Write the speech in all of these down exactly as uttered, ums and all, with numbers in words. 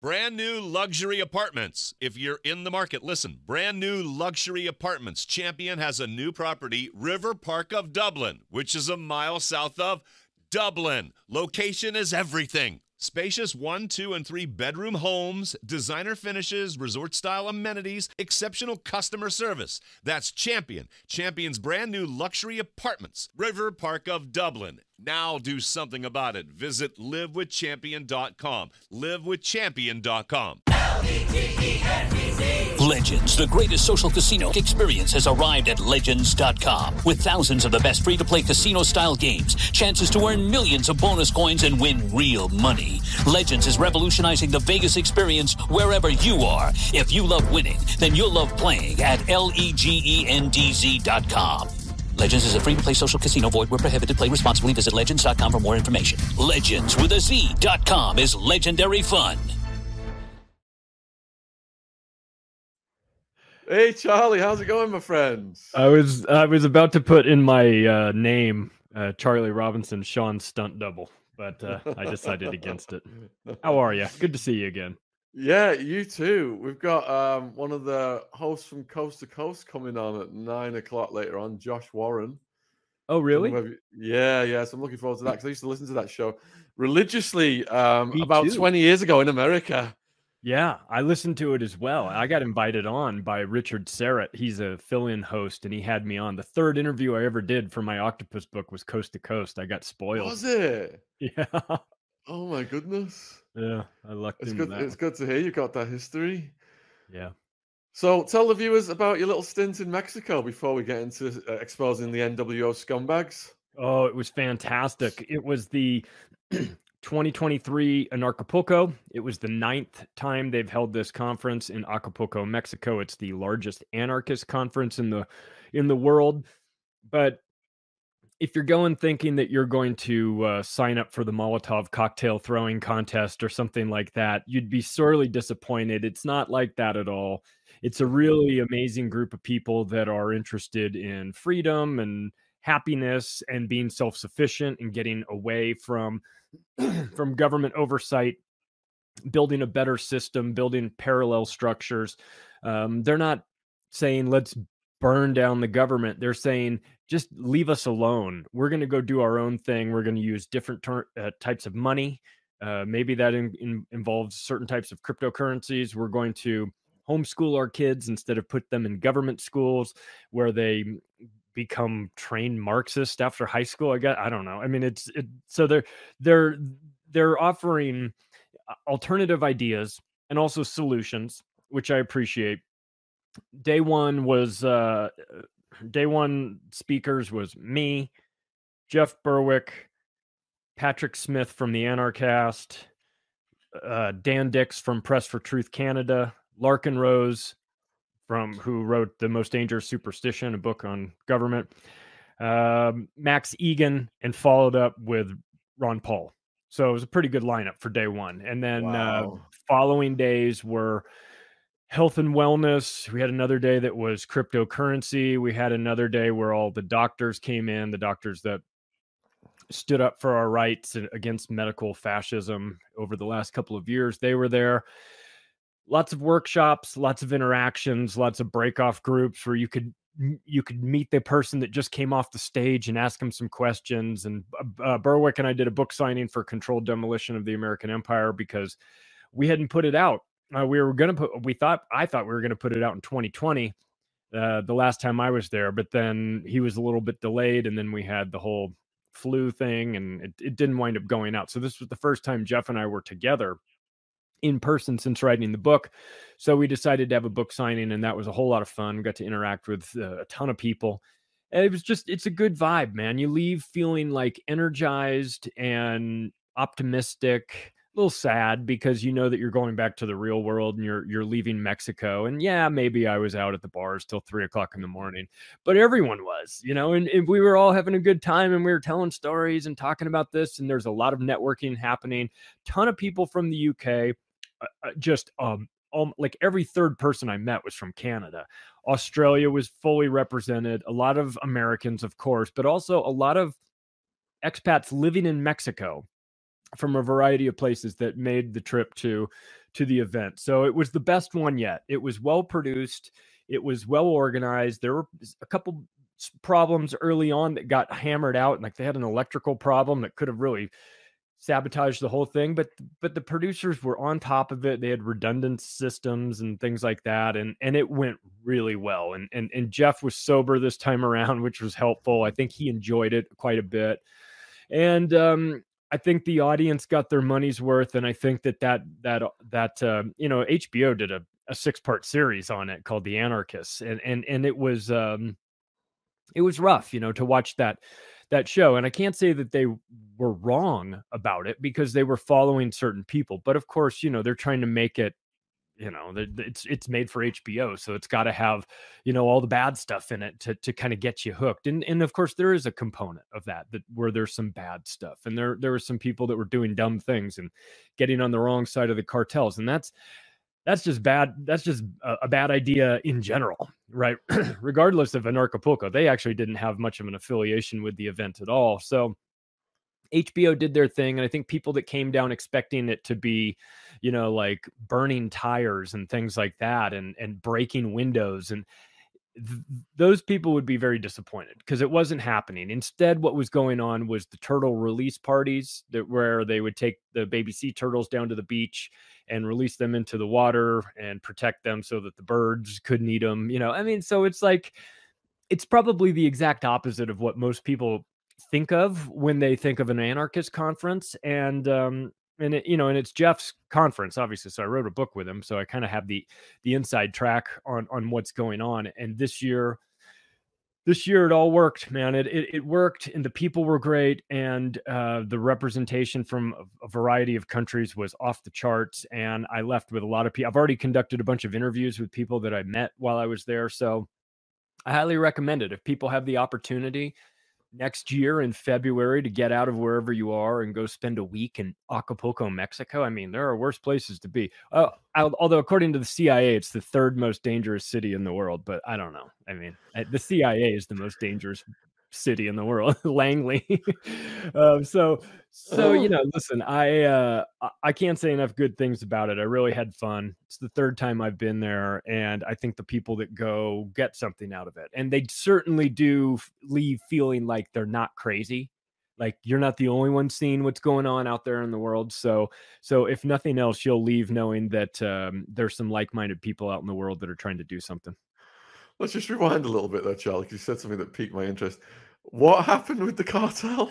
Brand new luxury apartments. If you're in the market, listen. Brand new luxury apartments. Champion has a new property, River Park of Dublin, which is a mile south of Dublin. Location is everything. Spacious one, two, and three bedroom homes, designer finishes, resort-style amenities, exceptional customer service. That's Champion. Champion's brand new luxury apartments. River Park of Dublin. Now do something about it. Visit live with champion dot com. live with champion dot com. Legends, the greatest social casino experience, has arrived at legends dot com. With thousands of the best free-to-play casino-style games, chances to earn millions of bonus coins and win real money. Legends is revolutionizing the Vegas experience wherever you are. If you love winning, then you'll love playing at legends dot com. Legends is a free-to-play social casino. Void where prohibited. Play responsibly. Visit legends dot com for more information. Legends with a Z dot com is legendary fun. Hey Charlie, how's it going, my friends? I was I was about to put in my uh, name uh, Charlie Robinson, Sean Stunt Double, but uh, I decided against it. How are you? Good to see you again. Yeah, you too. We've got um, one of the hosts from Coast to Coast coming on at nine o'clock later on, Josh Warren. Oh, really? You, yeah, yeah. So I'm looking forward to that because I used to listen to that show religiously um, Me about too. twenty years ago in America. Yeah, I listened to it as well. I got invited on by Richard Serrett. He's a fill-in host, and he had me on. The third interview I ever did for my Octopus book was Coast to Coast. I got spoiled. Was it? Yeah. Oh my goodness. Yeah, I lucked It's into good. that. It's good to hear you got that history. Yeah. So tell the viewers about your little stint in Mexico before we get into uh, exposing the N W O scumbags. Oh, it was fantastic. It was the twenty twenty-three in Acapulco. It was the ninth time they've held this conference in Acapulco, Mexico. It's the largest anarchist conference in the in the world. But if you're going thinking that you're going to uh, sign up for the Molotov cocktail throwing contest or something like that, you'd be sorely disappointed. It's not like that at all. It's a really amazing group of people that are interested in freedom and happiness and being self-sufficient and getting away from from government oversight, building a better system, building parallel structures. Um, they're not saying let's burn down the government. They're saying just leave us alone. We're going to go do our own thing. We're going to use different ter- uh, types of money. Uh, maybe that in, in, involves certain types of cryptocurrencies. We're going to homeschool our kids instead of put them in government schools where they become trained Marxist after high school. I guess I don't know. I mean, it's it, so they're they're they're offering alternative ideas and also solutions, which I appreciate. Day one was uh, day one speakers was me, Jeff Berwick, Patrick Smith from the Anarchast, uh, Dan Dix from Press for Truth Canada, Larkin Rose from who wrote The Most Dangerous Superstition, a book on government, um, Max Egan, and followed up with Ron Paul. So it was a pretty good lineup for day one. And then Wow. uh, following days were health and wellness. We had another day that was cryptocurrency. We had another day where all the doctors came in, the doctors that stood up for our rights against medical fascism over the last couple of years. They were there. Lots of workshops, lots of interactions, lots of break-off groups where you could you could meet the person that just came off the stage and ask them some questions. And uh, Berwick and I did a book signing for Controlled Demolition of the American Empire because we hadn't put it out. Uh, we were going to put, we thought, I thought we were going to put it out in twenty twenty, uh, the last time I was there, but then he was a little bit delayed. And then we had the whole flu thing and it, it didn't wind up going out. So this was the first time Jeff and I were together in person since writing the book. So we decided to have a book signing, and that was a whole lot of fun. Got to interact with uh, a ton of people. And it was just, it's a good vibe, man. You leave feeling like energized and optimistic, a little sad because you know that you're going back to the real world and you're you're leaving Mexico. And yeah, maybe I was out at the bars till three o'clock in the morning, but everyone was, you know, and, and we were all having a good time and we were telling stories and talking about this. And there's a lot of networking happening. Ton of people from the U K, uh, just um, um, like every third person I met was from Canada. Australia was fully represented. A lot of Americans, of course, but also a lot of expats living in Mexico from a variety of places that made the trip to to the event. So it was the best one yet. It was well produced. It was well organized. There were a couple problems early on that got hammered out. Like they had an electrical problem that could have really sabotaged the whole thing, but but the producers were on top of it. They had redundant systems and things like that, and and it went really well. And and and Jeff was sober this time around, which was helpful. I think he enjoyed it quite a bit, and um, I think the audience got their money's worth. And I think that that that that uh, you know, H B O did a, a six part series on it called The Anarchists, and and and it was um, it was rough, you know, to watch that. that show. And I can't say that they were wrong about it because they were following certain people. But of course, you know, they're trying to make it, you know, it's it's made for H B O. So it's got to have, you know, all the bad stuff in it to to kind of get you hooked. And and of course, there is a component of that, that where there's some bad stuff. And there, there were some people that were doing dumb things and getting on the wrong side of the cartels. And that's That's just bad. That's just a, a bad idea in general, right? Regardless of Anarchapulco, they actually didn't have much of an affiliation with the event at all. So H B O did their thing. And I think people that came down expecting it to be, you know, like burning tires and things like that, and, and breaking windows, and th- those people would be very disappointed because it wasn't happening. Instead, what was going on was the turtle release parties, that where they would take the baby sea turtles down to the beach and release them into the water and protect them so that the birds couldn't eat them. You know, I mean, so it's like, it's probably the exact opposite of what most people think of when they think of an anarchist conference. And, um, and it, you know, and it's Jeff's conference, obviously. So I wrote a book with him. So I kind of have the, the inside track on, on what's going on. And this year, This year it all worked, man. It, it it worked, and the people were great, and uh, the representation from a, a variety of countries was off the charts. And I left with a lot of people. I've already conducted a bunch of interviews with people that I met while I was there, so I highly recommend it. If people have the opportunity next year in February to get out of wherever you are and go spend a week in Acapulco, Mexico. I mean, there are worse places to be. Uh, although according to the C I A, it's the third most dangerous city in the world, but I don't know. I mean, the C I A is the most dangerous city in the world, Langley. um, so, so, you know, listen, I, uh, I can't say enough good things about it. I really had fun. It's the third time I've been there, and I think the people that go get something out of it, and they certainly do leave feeling like they're not crazy. Like you're not the only one seeing what's going on out there in the world. So, so if nothing else, you'll leave knowing that um, there's some like-minded people out in the world that are trying to do something. Let's just rewind a little bit there, Charlie, because you said something that piqued my interest. What happened with the cartel?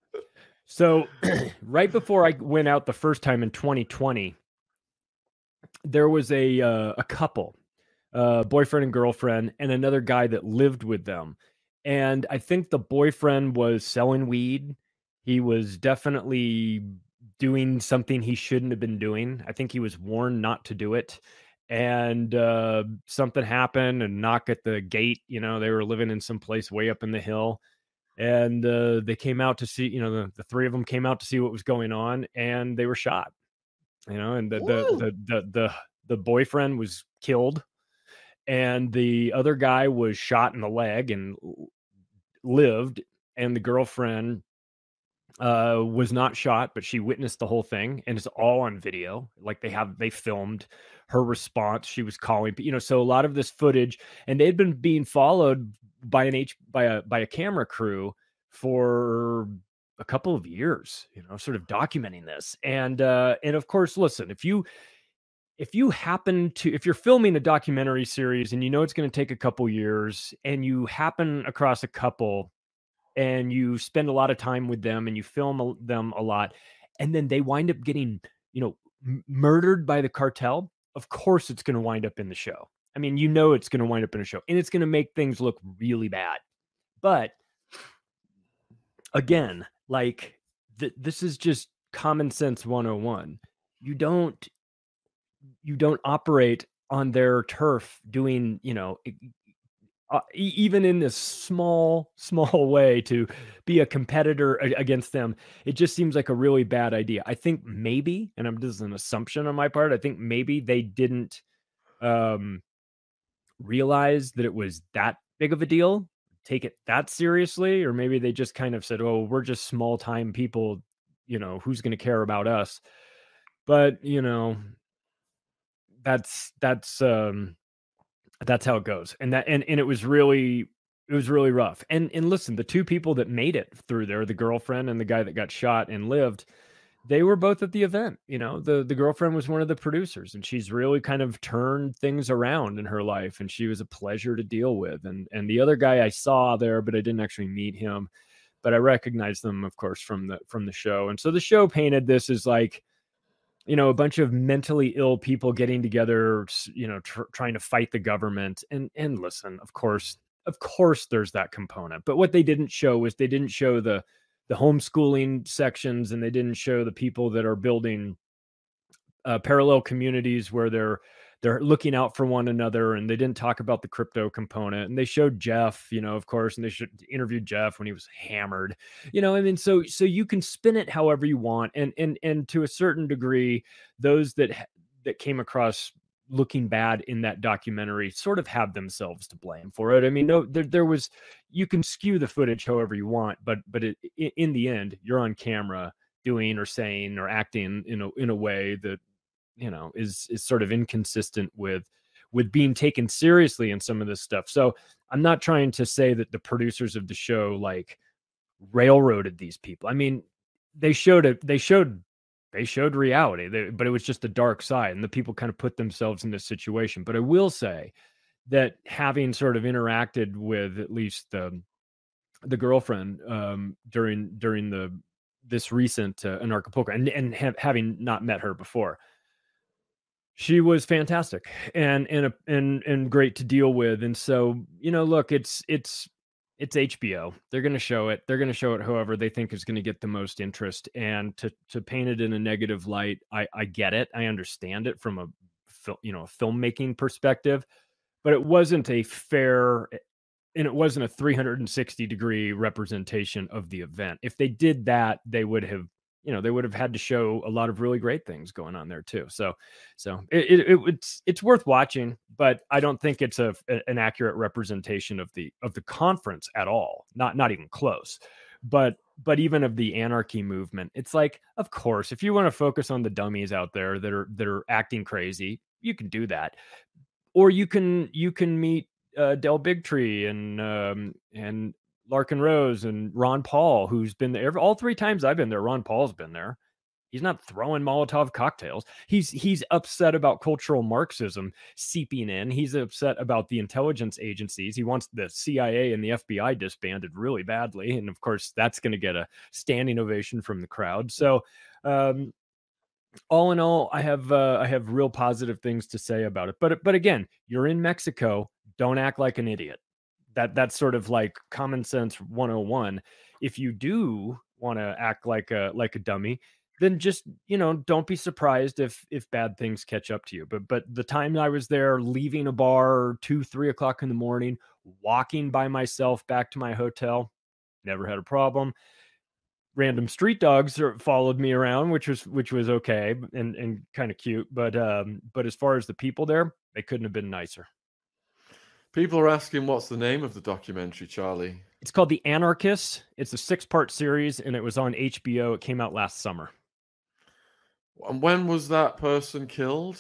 So right before I went out the first time in twenty twenty, there was a uh, a couple, uh, boyfriend and girlfriend, and another guy that lived with them. And I think the boyfriend was selling weed. He was definitely doing something he shouldn't have been doing. I think he was warned not to do it. And uh, something happened, and knock at the gate. You know, they were living in some place way up in the hill. And uh, they came out to see, you know, the, the three of them came out to see what was going on, and they were shot, you know, and the, the, the, the, the, the boyfriend was killed, and the other guy was shot in the leg and lived. And the girlfriend uh, was not shot, but she witnessed the whole thing, and it's all on video. Like they have, they filmed her response. She was calling, you know, so a lot of this footage, and they'd been being followed by an H by a by a camera crew for a couple of years, you know, sort of documenting this. And uh and of course, listen, if you if you happen to if you're filming a documentary series and you know it's going to take a couple years, and you happen across a couple and you spend a lot of time with them and you film them a lot, and then they wind up getting, you know, m- murdered by the cartel, of course it's going to wind up in the show. I mean, you know, it's going to wind up in a show, and it's going to make things look really bad. But again, like th- this is just common sense one oh one. You don't, you don't operate on their turf doing, you know, uh, e- even in this small, small way to be a competitor a- against them. It just seems like a really bad idea. I think maybe, and I'm, this is an assumption on my part, I think maybe they didn't, um, realize that it was that big of a deal, take it that seriously, or maybe they just kind of said, oh, we're just small time people, you know, who's going to care about us? But, you know, that's that's um that's how it goes. And that and and it was really it was really rough. And and listen, the two people that made it through there, the girlfriend and the guy that got shot and lived, they were both at the event. You know, the the girlfriend was one of the producers, and she's really kind of turned things around in her life, and she was a pleasure to deal with. And and the other guy I saw there, but I didn't actually meet him, but I recognized them, of course, from the from the show. And so the show painted this as like, you know, a bunch of mentally ill people getting together, you know, tr- trying to fight the government. And and listen, of course, of course, there's that component. But what they didn't show was they didn't show the the homeschooling sections, and they didn't show the people that are building uh, parallel communities where they're they're looking out for one another. And they didn't talk about the crypto component. And they showed Jeff, you know, of course, and they should interview Jeff when he was hammered, you know. I mean, so so you can spin it however you want, and and and to a certain degree, those that that came across looking bad in that documentary sort of have themselves to blame for it. I mean, no, there, there was, you can skew the footage however you want, but but it, in the end, you're on camera doing or saying or acting in a in a way that, you know, is is sort of inconsistent with with being taken seriously in some of this stuff. So I'm not trying to say that the producers of the show like railroaded these people. I mean, they showed it. They showed they showed reality, they, but it was just the dark side, and the people kind of put themselves in this situation. But I will say that having sort of interacted with at least the the girlfriend um, during during the this recent uh, Anarchapulco, and and ha- having not met her before, she was fantastic and and and and great to deal with. And so, you know, look, it's it's it's H B O. They're going to show it. They're going to show it however they think is going to get the most interest. And to to paint it in a negative light, I I get it. I understand it from a fil- you know a filmmaking perspective, but it wasn't a fair, and it wasn't a three hundred sixty degree representation of the event. If they did that, they would have, you know, they would have had to show a lot of really great things going on there too. So, so it, it, it it's it's worth watching, but I don't think it's a an accurate representation of the of the conference at all. Not not even close. But but even of the anarchy movement, it's like, of course, if you want to focus on the dummies out there that are that are acting crazy, you can do that, or you can you can meet uh, Del Bigtree and um, and Larkin Rose and Ron Paul, who's been there all three times I've been there. Ron Paul's been there. He's not throwing Molotov cocktails. He's he's upset about cultural Marxism seeping in. He's upset about the intelligence agencies. He wants the C I A and the F B I disbanded really badly, and of course that's going to get a standing ovation from the crowd. So, um, all in all, I have uh, I have real positive things to say about it. But but again, you're in Mexico. Don't act like an idiot. That that's sort of like common sense one oh one. If you do want to act like a like a dummy, then just, you know, don't be surprised if if bad things catch up to you. But but the time I was there, leaving a bar two, three o'clock in the morning, walking by myself back to my hotel, never had a problem. Random street dogs followed me around, which was which was okay and and kind of cute. But um, but as far as the people there, they couldn't have been nicer. People are asking, what's the name of the documentary, Charlie? It's called The Anarchists. It's a six-part series, and it was on H B O. It came out last summer. And when was that person killed?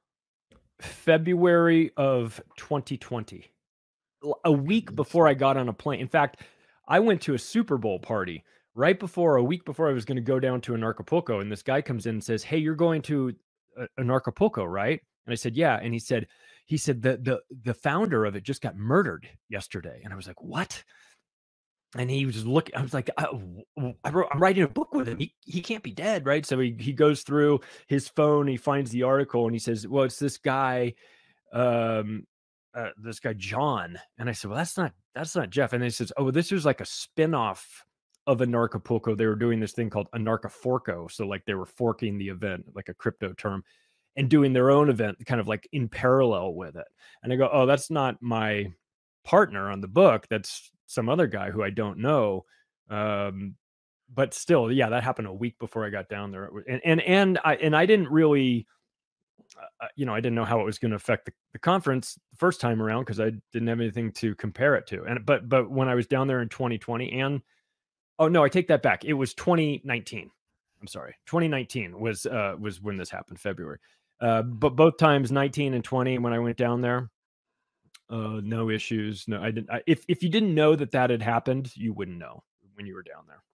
February of twenty twenty. A week before I got on a plane. In fact, I went to a Super Bowl party right before, a week before I was going to go down to Anarchapulco, and this guy comes in and says, "Hey, you're going to Anarchapulco, right?" And I said, "Yeah." And he said, he said the the the founder of it just got murdered yesterday. And I was like, "What?" And he was looking, I was like, I, I wrote, I'm writing a book with him. He, he can't be dead, right? So he, he goes through his phone, he finds the article, and he says, well, it's this guy, um, uh, this guy, John. And I said, well, that's not, that's not Jeff. And he says, oh, this was like a spinoff of Anarchapulco. They were doing this thing called Anarchaforco. So like they were forking the event, like a crypto term, and doing their own event kind of like in parallel with it. And I go, oh, that's not my partner on the book. That's some other guy who I don't know. Um, but still, yeah, that happened a week before I got down there. And, and, and I, and I didn't really, uh, you know, I didn't know how it was going to affect the, the conference the first time around, because I didn't have anything to compare it to. And, but, but when I was down there in twenty twenty and, oh no, I take that back. It was twenty nineteen. I'm sorry. twenty nineteen was, uh, was when this happened, February. Uh, but both times, nineteen and twenty, when I went down there, uh, no issues. No, I didn't. I, if if you didn't know that that had happened, you wouldn't know when you were down there.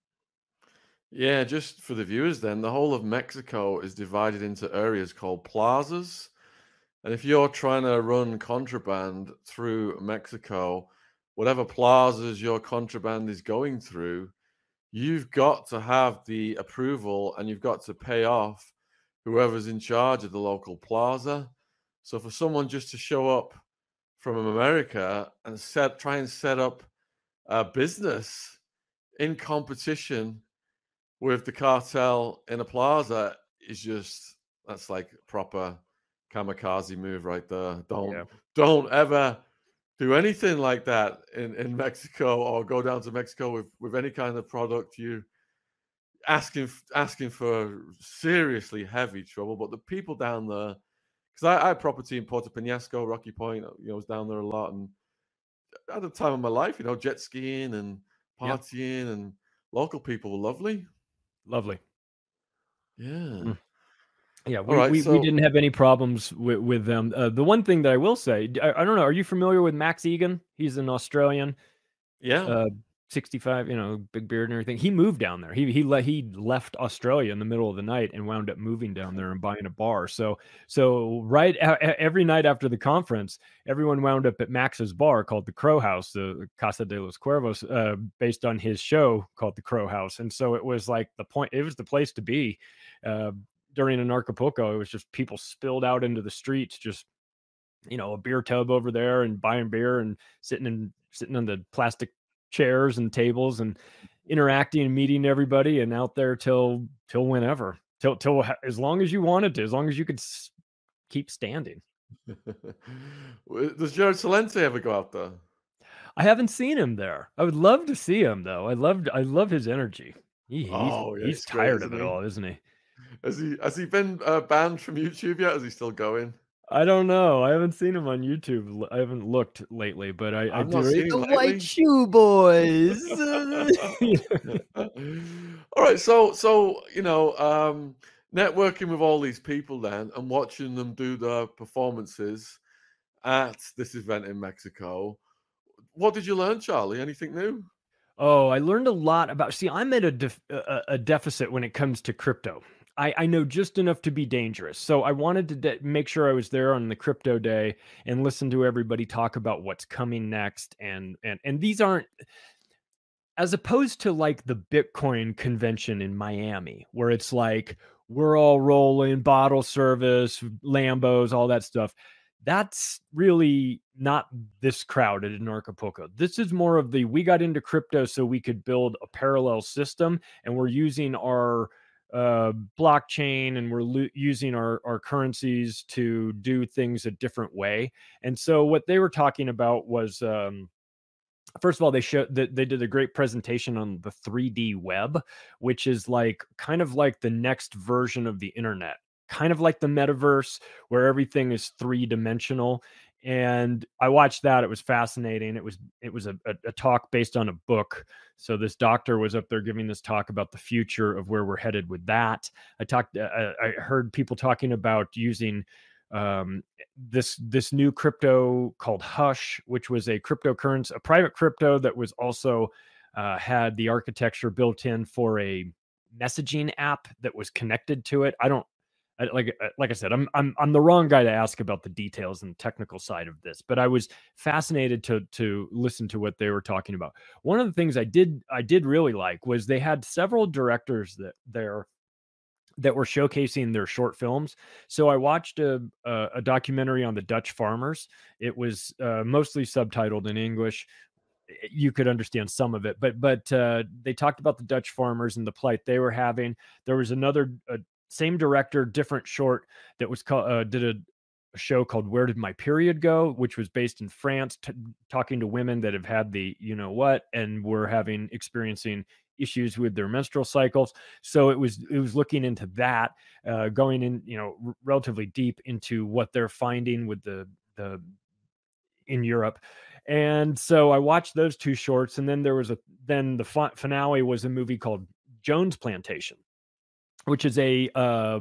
Yeah, just for the viewers then, the whole of Mexico is divided into areas called plazas. And if you're trying to run contraband through Mexico, whatever plazas your contraband is going through, you've got to have the approval and you've got to pay off whoever's in charge of the local plaza. So for someone just to show up from America and set try and set up a business in competition with the cartel in a plaza is just, that's like proper kamikaze move right there. Don't Yeah. don't ever do anything like that in, in Mexico, or go down to Mexico with, with any kind of product. You asking asking for seriously heavy trouble. But the people down there, because I, I had property in Puerto Penasco, Rocky Point, you know, I was down there a lot, and at the time of my life, you know, jet skiing and Yeah. partying, and local people were lovely. Lovely. Yeah. Mm. Yeah, we, All right, we, so we didn't have any problems with, with them. Uh, the one thing that I will say, I, I don't know, are you familiar with Max Egan? He's an Australian, yeah, uh, sixty-five, you know, big beard and everything. He moved down there. He he le- he left Australia in the middle of the night and wound up moving down there and buying a bar. So so right a- every night after the conference, everyone wound up at Max's bar called the Crow House, the Casa de los Cuervos, uh, based on his show called the Crow House. And so it was like the point. It was the place to be. Uh, during Anarchapulco, it was just people spilled out into the streets, just, you know, a beer tub over there and buying beer and sitting in sitting on the plastic chairs and tables and interacting and meeting everybody, and out there till till whenever, till till as long as you wanted to, as long as you could s- keep standing. Does Jared Salente ever go out there? I haven't seen him there. I would love to see him though. I loved I love his energy. He, he's Oh, yeah, he's it's great, tired of isn't it he? all, isn't he? Has he has he been uh, banned from YouTube yet? Is he still going? I don't know. I haven't seen him on YouTube. I haven't looked lately, but I, I I've do. not seen The him White lately. Shoe Boys. All right, so so you know, um, networking with all these people then, and watching them do their performances at this event in Mexico. What did you learn, Charlie? Anything new? Oh, I learned a lot about. See, I'm at a def, a, a deficit when it comes to crypto. I, I know just enough to be dangerous. So I wanted to de- make sure I was there on the crypto day and listen to everybody talk about what's coming next. And and and these aren't, as opposed to like the Bitcoin convention in Miami, where it's like we're all rolling, bottle service, Lambos, all that stuff. That's really not this crowd at Anarchapulco. This is more of the, we got into crypto so we could build a parallel system, and we're using our uh, blockchain, and we're lo- using our, our currencies to do things a different way. And so what they were talking about was, um, first of all, they showed that they did a great presentation on the three D web, which is like kind of like the next version of the internet, kind of like the metaverse, where everything is three dimensional. And I watched that. It was fascinating. It was it was a, a, a talk based on a book. So this doctor was up there giving this talk about the future of where we're headed with that. I talked. I, I heard people talking about using um, this this new crypto called Hush, which was a cryptocurrency, a private crypto that was also uh, had the architecture built in for a messaging app that was connected to it. I don't I, like like I said, I'm I'm I'm the wrong guy to ask about the details and technical side of this, but I was fascinated to to listen to what they were talking about. One of the things I did I did really like was they had several directors that there that were showcasing their short films. So I watched a, a, a documentary on the Dutch farmers. It was uh, mostly subtitled in English. You could understand some of it, but but uh, they talked about the Dutch farmers and the plight they were having. There was another uh, same director, different short that was called uh, did a, a show called "Where Did My Period Go," which was based in France, t- talking to women that have had the you know what and were having experiencing issues with their menstrual cycles. So it was it was looking into that, uh, going in you know r- relatively deep into what they're finding with the the in Europe. And so I watched those two shorts, and then there was a then the fi- finale was a movie called Jones Plantation, which is a uh,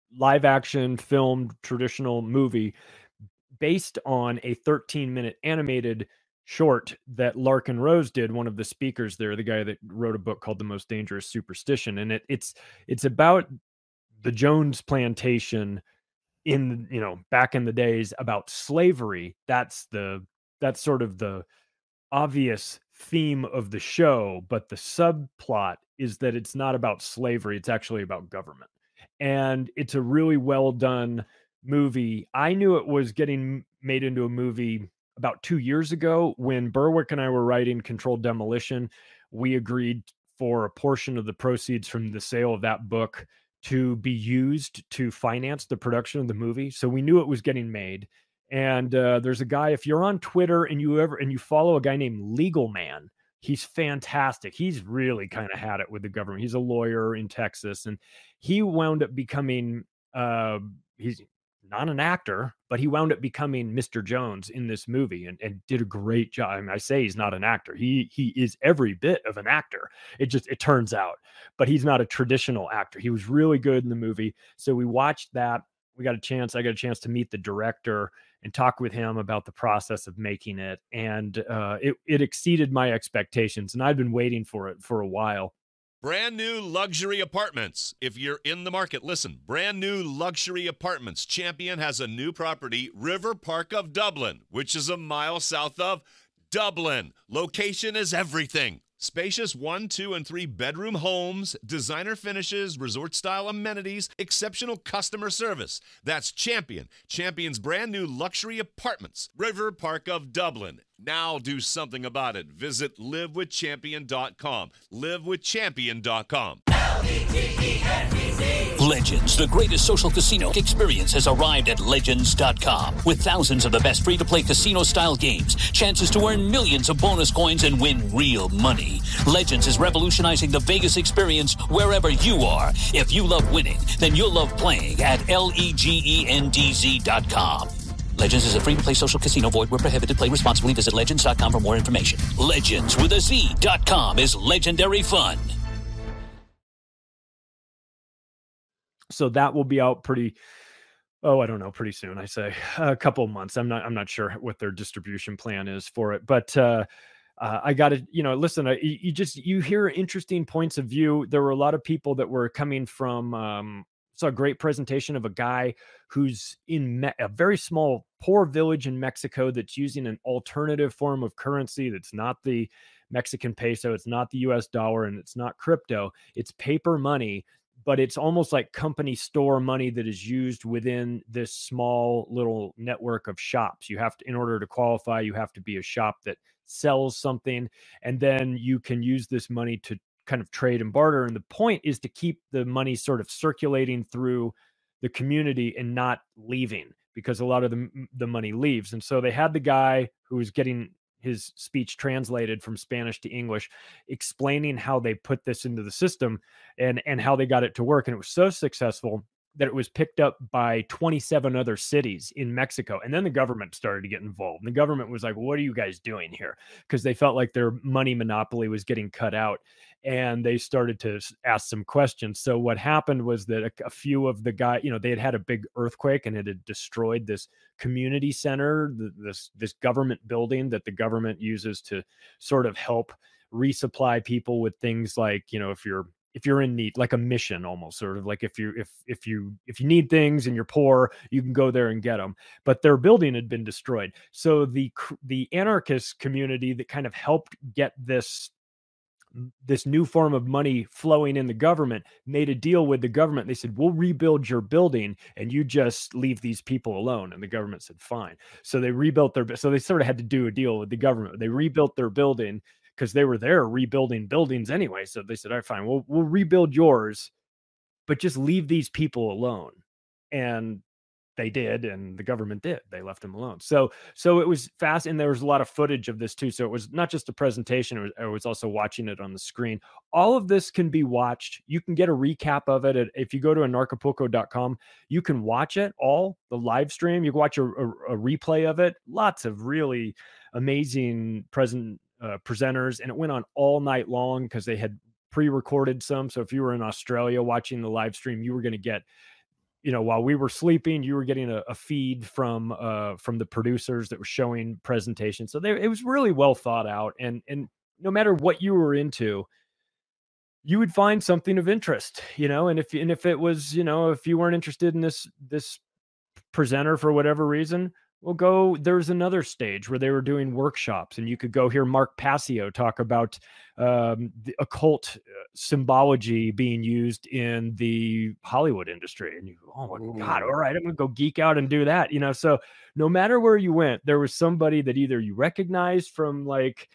live action filmed traditional movie based on a thirteen minute animated short that Larkin Rose did, one of the speakers there, the guy that wrote a book called The Most Dangerous Superstition. And it, it's it's about the Jones plantation in, you know, back in the days, about slavery. That's the that's sort of the obvious theme of the show, but the subplot is that it's not about slavery, it's actually about government. And it's a really well done movie. I knew it was getting made into a movie about two years ago when Berwick and I were writing Controlled Demolition. We agreed for a portion of the proceeds from the sale of that book to be used to finance the production of the movie. So we knew it was getting made. And uh, there's a guy, if you're on Twitter and you ever and you follow a guy named Legal Man, he's fantastic. He's really kind of had it with the government. He's a lawyer in Texas, and he wound up becoming uh, he's not an actor, but he wound up becoming Mister Jones in this movie, and, and did a great job. I mean, I say he's not an actor. He he is every bit of an actor. It just it turns out, but he's not a traditional actor. He was really good in the movie. So we watched that. We got a chance. I got a chance to meet the director and talk with him about the process of making it. And uh, it, it exceeded my expectations. And I've been waiting for it for a while. Brand new luxury apartments. If you're in the market, listen. Brand new luxury apartments. Champion has a new property, River Park of Dublin, which is a mile south of Dublin. Location is everything. Spacious one, two, and three bedroom homes, designer finishes, resort-style amenities, exceptional customer service. That's Champion. Champion's brand new luxury apartments, River Park of Dublin. Now do something about it. Visit live with champion dot com. live with champion dot com. Legends, the greatest social casino experience, has arrived at legends dot com. With thousands of the best free-to-play casino-style games, chances to earn millions of bonus coins and win real money. Legends is revolutionizing the Vegas experience wherever you are. If you love winning, then you'll love playing at legends dot com. Legends is a free-to-play social casino. Void where prohibited. Play responsibly. Visit legends dot com for more information. Legends with a Z dot com is legendary fun. So that will be out pretty, oh, I don't know, pretty soon. I say a couple of months. I'm not, I'm not sure what their distribution plan is for it, but uh, uh, I got to, you know, listen, I, you just, you hear interesting points of view. There were a lot of people that were coming from, um, saw a great presentation of a guy who's in Me- a very small, poor village in Mexico that's using an alternative form of currency. That's not the Mexican peso. It's not the U S dollar, and it's not crypto. It's paper money, but it's almost like company store money that is used within this small little network of shops. You have to, in order to qualify, you have to be a shop that sells something, and then you can use this money to kind of trade and barter. And the point is to keep the money sort of circulating through the community and not leaving, because a lot of the, the money leaves. And so they had the guy who was getting his speech translated from Spanish to English, explaining how they put this into the system and, and how they got it to work. And it was so successful that it was picked up by twenty-seven other cities in Mexico. And then the government started to get involved. And the government was like, what are you guys doing here? Because they felt like their money monopoly was getting cut out. And they started to ask some questions. So what happened was that a, a few of the guys, you know, they had had a big earthquake and it had destroyed this community center, the, this, this government building that the government uses to sort of help resupply people with things like, you know, if you're, if you're in need, like a mission, almost sort of like if you, if, if you, if you need things and you're poor, you can go there and get them, but their building had been destroyed. So the, the anarchist community that kind of helped get this, this new form of money flowing in the government made a deal with the government. They said, we'll rebuild your building and you just leave these people alone. And the government said, fine. So they rebuilt their, so they sort of had to do a deal with the government. They rebuilt their building because they were there rebuilding buildings anyway. So they said, all right, fine, we'll, we'll rebuild yours, but just leave these people alone. And they did, and the government did. They left them alone. So, so it was fast, and there was a lot of footage of this too. So it was not just a presentation; it was, I was also watching it on the screen. All of this can be watched. You can get a recap of it at, if you go to anarchapulco dot com. You can watch it all, the live stream. You can watch a, a, a replay of it. Lots of really amazing present uh, presenters, and it went on all night long because they had pre-recorded some. So if you were in Australia watching the live stream, you were going to get you know, while we were sleeping, you were getting a, a feed from uh, from the producers that were showing presentations. So there, it was really well thought out. And and no matter what you were into, you would find something of interest, you know. And if and if it was, you know, if you weren't interested in this this presenter for whatever reason, well, go, there's another stage where they were doing workshops, and you could go hear Mark Passio talk about um, the occult symbology being used in the Hollywood industry. And you go, oh my God, all right, I'm going to go geek out and do that. You know, so no matter where you went, there was somebody that either you recognized from like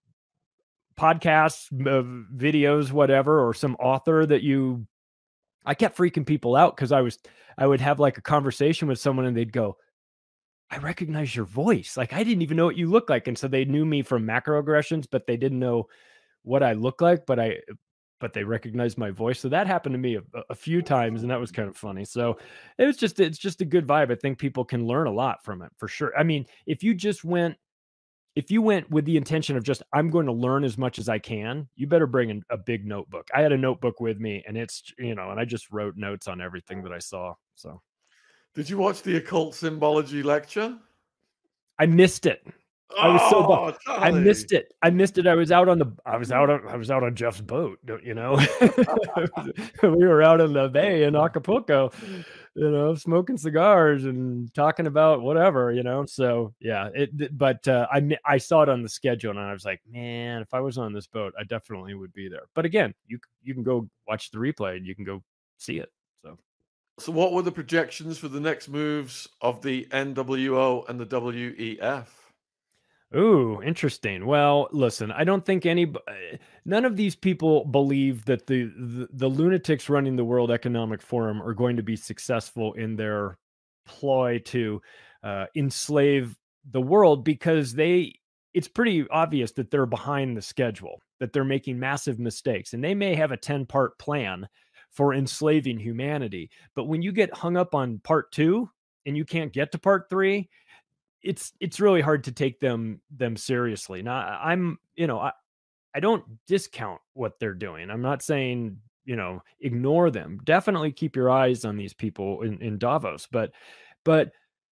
podcasts, uh, videos, whatever, or some author that you, I kept freaking people out because I was, I would have like a conversation with someone and they'd go, I recognize your voice. Like, I didn't even know what you look like. And so they knew me from macroaggressions, but they didn't know what I look like, but I, but they recognized my voice. So that happened to me a, a few times, and that was kind of funny. So it was just, it's just a good vibe. I think people can learn a lot from it for sure. I mean, if you just went, if you went with the intention of just, I'm going to learn as much as I can, you better bring in a big notebook. I had a notebook with me, and it's, you know, and I just wrote notes on everything that I saw. So. Did you watch the occult symbology lecture? I missed it. Oh, I was so bummed. I Charlie. missed it. I missed it. I was out on the. I was out on. I was out on Jeff's boat. You know, we were out in the bay in Acapulco, you know, smoking cigars and talking about whatever, you know. So yeah, it. But uh, I I saw it on the schedule, and I was like, man, if I was on this boat, I definitely would be there. But again, you you can go watch the replay, and you can go see it. So. So what were the projections for the next moves of the N W O and the W E F? Ooh, interesting. Well, listen, I don't think any, none of these people believe that the, the, the lunatics running the World Economic Forum are going to be successful in their ploy to uh, enslave the world, because they, it's pretty obvious that they're behind the schedule, that they're making massive mistakes, and they may have a ten part plan for enslaving humanity. But when you get hung up on part two and you can't get to part three, it's, it's really hard to take them, them seriously. Now I'm, you know, I, I don't discount what they're doing. I'm not saying, you know, ignore them. Definitely keep your eyes on these people in, in Davos, but, but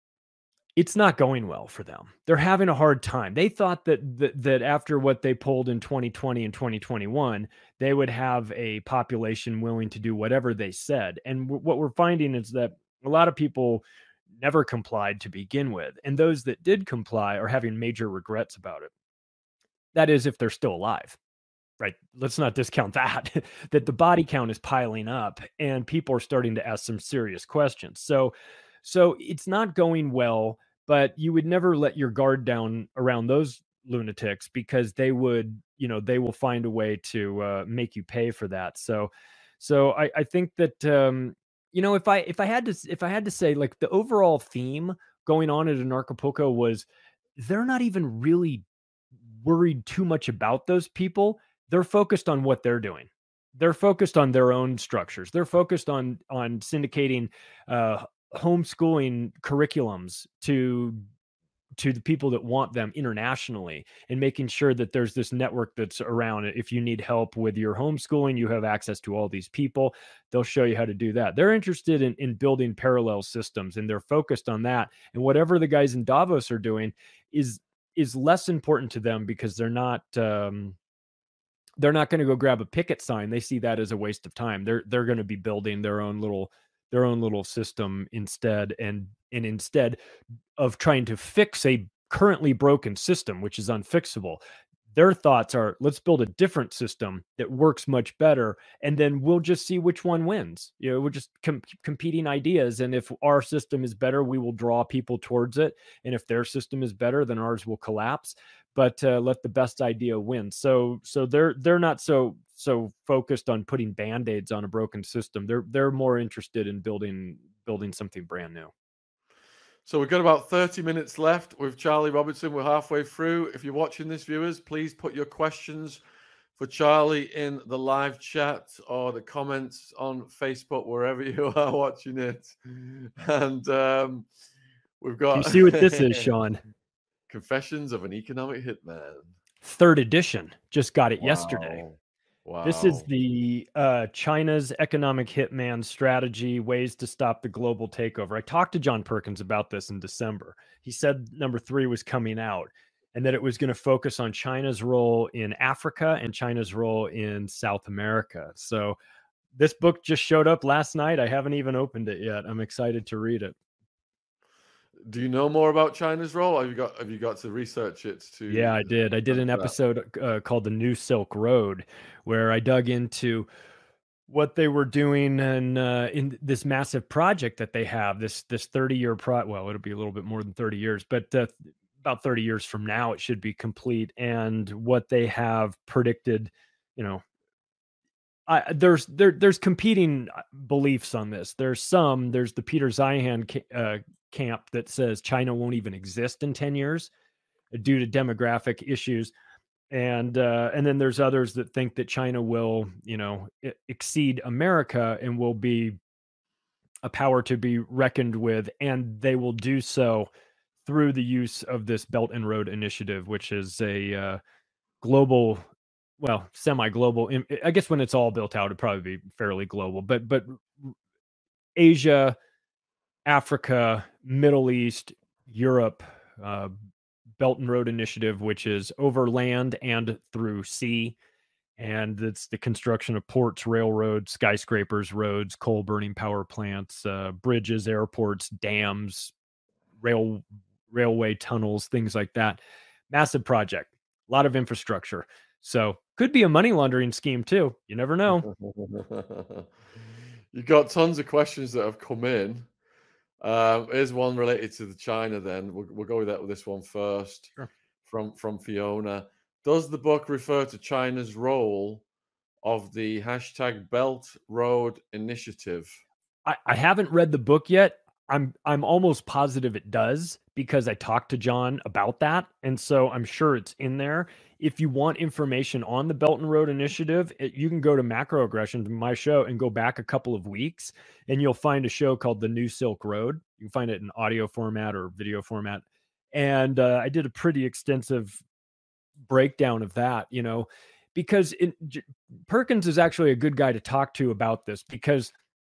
it's not going well for them. They're having a hard time. They thought that, that that after what they pulled in twenty twenty and twenty twenty-one, they would have a population willing to do whatever they said. And w- what we're finding is that a lot of people never complied to begin with. And those that did comply are having major regrets about it. That is, if they're still alive, right? Let's not discount that, that the body count is piling up and people are starting to ask some serious questions. So, so it's not going well. But you would never let your guard down around those lunatics, because they would, you know, they will find a way to uh, make you pay for that. So, so I, I think that, um, you know, if I, if I had to, if I had to say, like, the overall theme going on at Acapulco was, they're not even really worried too much about those people. They're focused on what they're doing. They're focused on their own structures. They're focused on, on syndicating, uh, homeschooling curriculums to to the people that want them internationally, and making sure that there's this network that's around it. If you need help with your homeschooling, you have access to all these people. They'll show you how to do that. They're interested in, in building parallel systems, and they're focused on that. And whatever the guys in Davos are doing is is less important to them, because they're not um, they're not going to go grab a picket sign. They see that as a waste of time. They're they're going to be building their own little their own little system instead. And, and instead of trying to fix a currently broken system, which is unfixable, their thoughts are, let's build a different system that works much better. And then we'll just see which one wins. You know, we're just com- competing ideas. And if our system is better, we will draw people towards it. And if their system is better, then ours will collapse. But uh, let the best idea win. So, so they're, they're not so, so focused on putting band-aids on a broken system. They're, they're more interested in building, building something brand new. So we've got about thirty minutes left with Charlie Robertson. We're halfway through. If you're watching this, viewers, please put your questions for Charlie in the live chat or the comments on Facebook, wherever you are watching it. And um, we've got... You see what this is, Sean? Confessions of an Economic Hitman. Third edition. Just got it Wow. yesterday. This is Wow. the uh, China's economic hitman strategy, ways to stop the global takeover. I talked to John Perkins about this in December. He said number three was coming out and that it was going to focus on China's role in Africa and China's role in South America. So this book just showed up last night. I haven't even opened it yet. I'm excited to read it. Do you know more about China's role? Have you got have you got to research it to? Yeah, I did. I did an episode uh, called The New Silk Road, where I dug into what they were doing and uh, in this massive project that they have, this this thirty year pro. Well, it'll be a little bit more than thirty years, but uh, about thirty years from now, it should be complete. And what they have predicted, you know, I, there's there there's competing beliefs on this. There's some. There's the Peter Zeihan ca- uh, camp that says China won't even exist in ten years due to demographic issues. And uh, and then there's others that think that China will, you know, e- exceed America and will be a power to be reckoned with, and they will do so through the use of this Belt and Road Initiative, which is a uh, global, well, semi-global. im- I guess when it's all built out, it'd probably be fairly global. But but Asia, Africa, Middle East, Europe, uh, Belt and Road Initiative, which is over land and through sea. And it's the construction of ports, railroads, skyscrapers, roads, coal burning power plants, uh, bridges, airports, dams, rail railway tunnels, things like that. Massive project, a lot of infrastructure. So could be a money laundering scheme too. You never know. You've got tons of questions that have come in. Um, here's one related to the China. Then we'll, we'll go with that with this one first. Sure. From from Fiona. Does the book refer to China's role of the hashtag Belt Road Initiative? I, I haven't read the book yet. I'm I'm almost positive it does because I talked to John about that, and so I'm sure it's in there. If you want information on the Belt and Road Initiative, it, you can go to Macroaggression, my show, and go back a couple of weeks, and you'll find a show called The New Silk Road. You can find it in audio format or video format, and uh, I did a pretty extensive breakdown of that. You know, because it, J- Perkins is actually a good guy to talk to about this because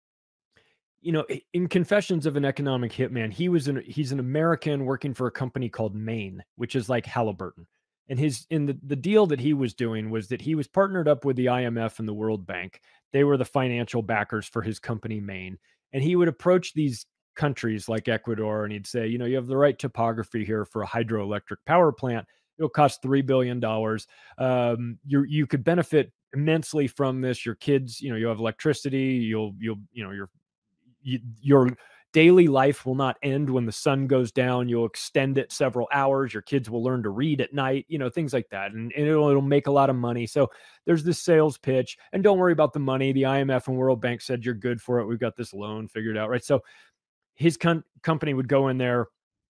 you know, in Confessions of an Economic Hitman, he was an he's an American working for a company called Maine, which is like Halliburton. And his in the, the deal that he was doing was that he was partnered up with the I M F and the World Bank. They were the financial backers for his company Maine. And he would approach these countries like Ecuador and he'd say, you know, you have the right topography here for a hydroelectric power plant. It'll cost three billion dollars. Um, you you could benefit immensely from this. Your kids, you know, you have electricity, you'll you'll, you know, your you, your daily life will not end when the sun goes down. You'll extend it several hours. Your kids will learn to read at night, you know, things like that. And, and it'll, it'll make a lot of money. So there's this sales pitch and don't worry about the money. The I M F and World Bank said, you're good for it. We've got this loan figured out. Right. So his con- company would go in there,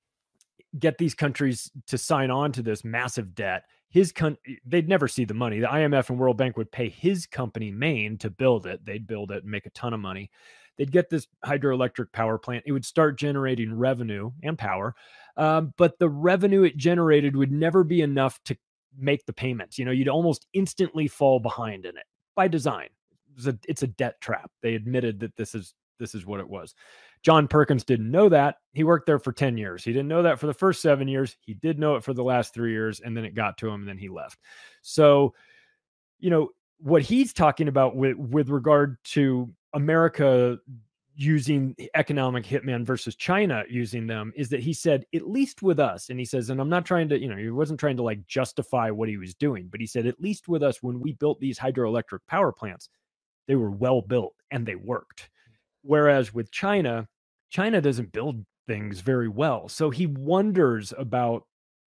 get these countries to sign on to this massive debt. His con- they'd never see the money. The I M F and World Bank would pay his company Maine to build it. They'd build it and make a ton of money. They'd get this hydroelectric power plant. It would start generating revenue and power. Um, but the revenue it generated would never be enough to make the payments. You know, you'd almost instantly fall behind in it by design. It's a, it's a debt trap. They admitted that this is this is what it was. John Perkins didn't know that. He worked there for ten years. He didn't know that for the first seven years. He did know it for the last three years. And then it got to him and then he left. So, you know, what he's talking about with, with regard to America using economic hitman versus China using them is that he said, at least with us, and he says, and I'm not trying to, you know, he wasn't trying to like justify what he was doing, but he said, at least with us, when we built these hydroelectric power plants, they were well built and they worked. Whereas with China, China doesn't build things very well. So he wonders about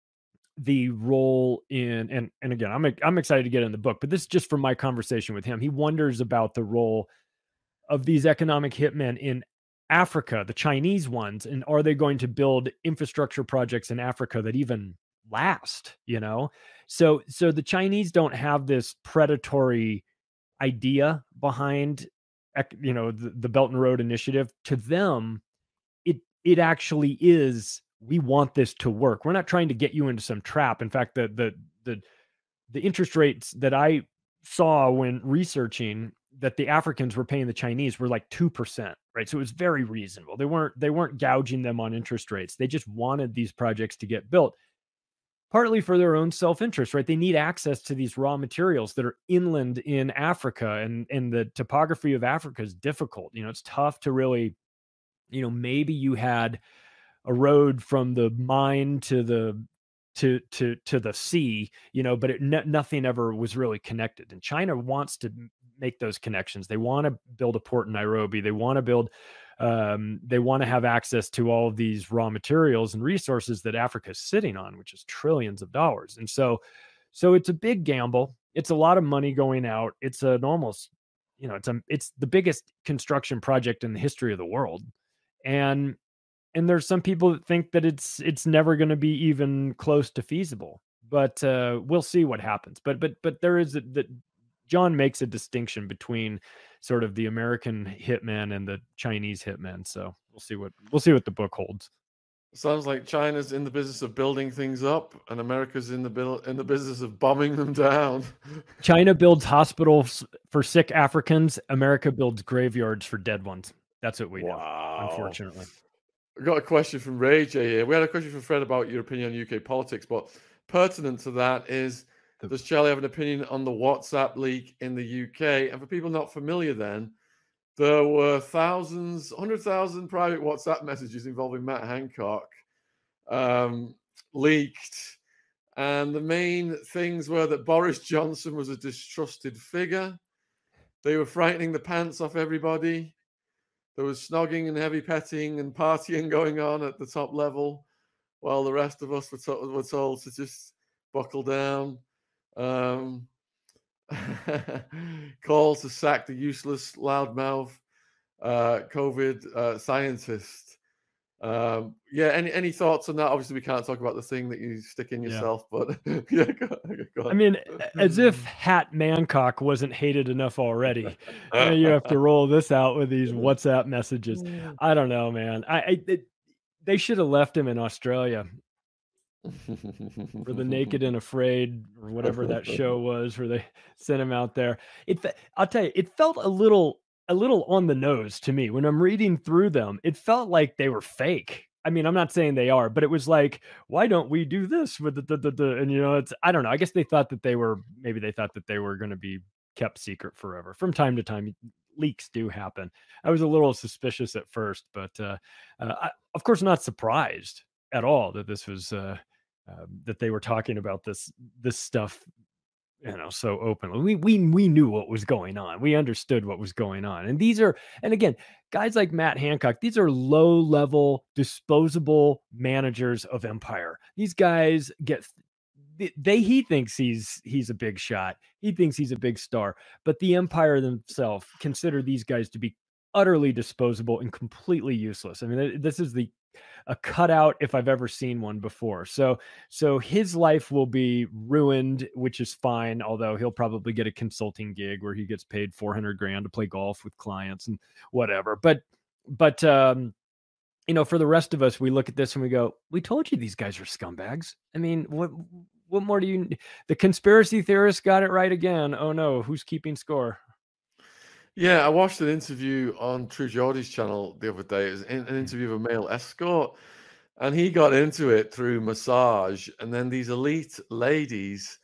the role in, and, and again, I'm, I'm excited to get in the book, but this is just from my conversation with him. He wonders about the role of these economic hitmen in Africa, the Chinese ones, and are they going to build infrastructure projects in Africa that even last, you know? So, so the Chinese don't have this predatory idea behind, you know, the, the Belt and Road Initiative. To them, it, it actually is, we want this to work. We're not trying to get you into some trap. In fact, the, the, the, the interest rates that I saw when researching that the Africans were paying the Chinese were like two percent, right? So it was very reasonable. They weren't they weren't gouging them on interest rates. They just wanted these projects to get built, partly for their own self-interest, right? They need access to these raw materials that are inland in Africa, and and the topography of Africa is difficult. You know, it's tough to really, you know, maybe you had a road from the mine to the to to to the sea, you know, but it, no, nothing ever was really connected. And China wants to m- make those connections. They want to build a port in Nairobi. They want to build. Um, they want to have access to all of these raw materials and resources that Africa is sitting on, which is trillions of dollars. And so, so it's a big gamble. It's a lot of money going out. It's an almost, you know, it's a it's the biggest construction project in the history of the world, and and there's some people that think that it's it's never going to be even close to feasible, but uh we'll see what happens. But but but there is a, that John makes a distinction between sort of the American hitman and the Chinese hitman, so we'll see what we'll see what the book holds. Sounds like China's in the business of building things up, and America's in the build in the business of bombing them down. China builds hospitals for sick Africans. America builds graveyards for dead ones. That's what we Wow. do, unfortunately. We've got a question from Ray J here. We had a question from Fred about your opinion on U K politics, but pertinent to that is, The- does Charlie have an opinion on the WhatsApp leak in the U K? And for people not familiar then, there were thousands, one hundred thousand private WhatsApp messages involving Matt Hancock um, leaked. And the main things were that Boris Johnson was a distrusted figure. They were frightening the pants off everybody. There was snogging and heavy petting and partying going on at the top level, while the rest of us were, to- were told to just buckle down. Um, call to sack the useless loudmouth uh, COVID uh, scientist. Um, yeah, any any thoughts on that? Obviously, we can't talk about the thing that you stick in Yeah. yourself, but yeah, go, go on. I mean, as if Hat Mancock wasn't hated enough already. Now you have to roll this out with these WhatsApp messages. I don't know, man. I, I it, they should have left him in Australia for the Naked and Afraid, or whatever that show was, where they sent him out there. It, fe- I'll tell you, it felt a little, a little on the nose to me when I'm reading through them. It felt like they were fake. I mean, I'm not saying they are, but it was like, why don't we do this with the, the, the, the and you know, it's, I don't know. I guess they thought that they were, maybe they thought that they were going to be kept secret forever. From time to time, leaks do happen. I was a little suspicious at first, but uh, uh, I, of course, not surprised at all that this was, uh, uh, that they were talking about this, this stuff, you know, so openly. We we we knew what was going on. We understood what was going on. And these are, and again, guys like Matt Hancock, these are low-level, disposable managers of empire. These guys get they, they he thinks he's he's a big shot. He thinks he's a big star, but the empire themselves consider these guys to be utterly disposable and completely useless. I mean, this is the a cutout if I've ever seen one before. So so his life will be ruined, which is fine, although he'll probably get a consulting gig where he gets paid four hundred grand to play golf with clients and whatever. But but um you know, for the rest of us, we look at this and we go, we told you these guys are scumbags. I mean, what what more do you the conspiracy theorists got it right again. Oh no, who's keeping score? Yeah, I watched an interview on True Geordie's channel the other day. It was an an interview of a male escort, and he got into it through massage. And then these elite ladies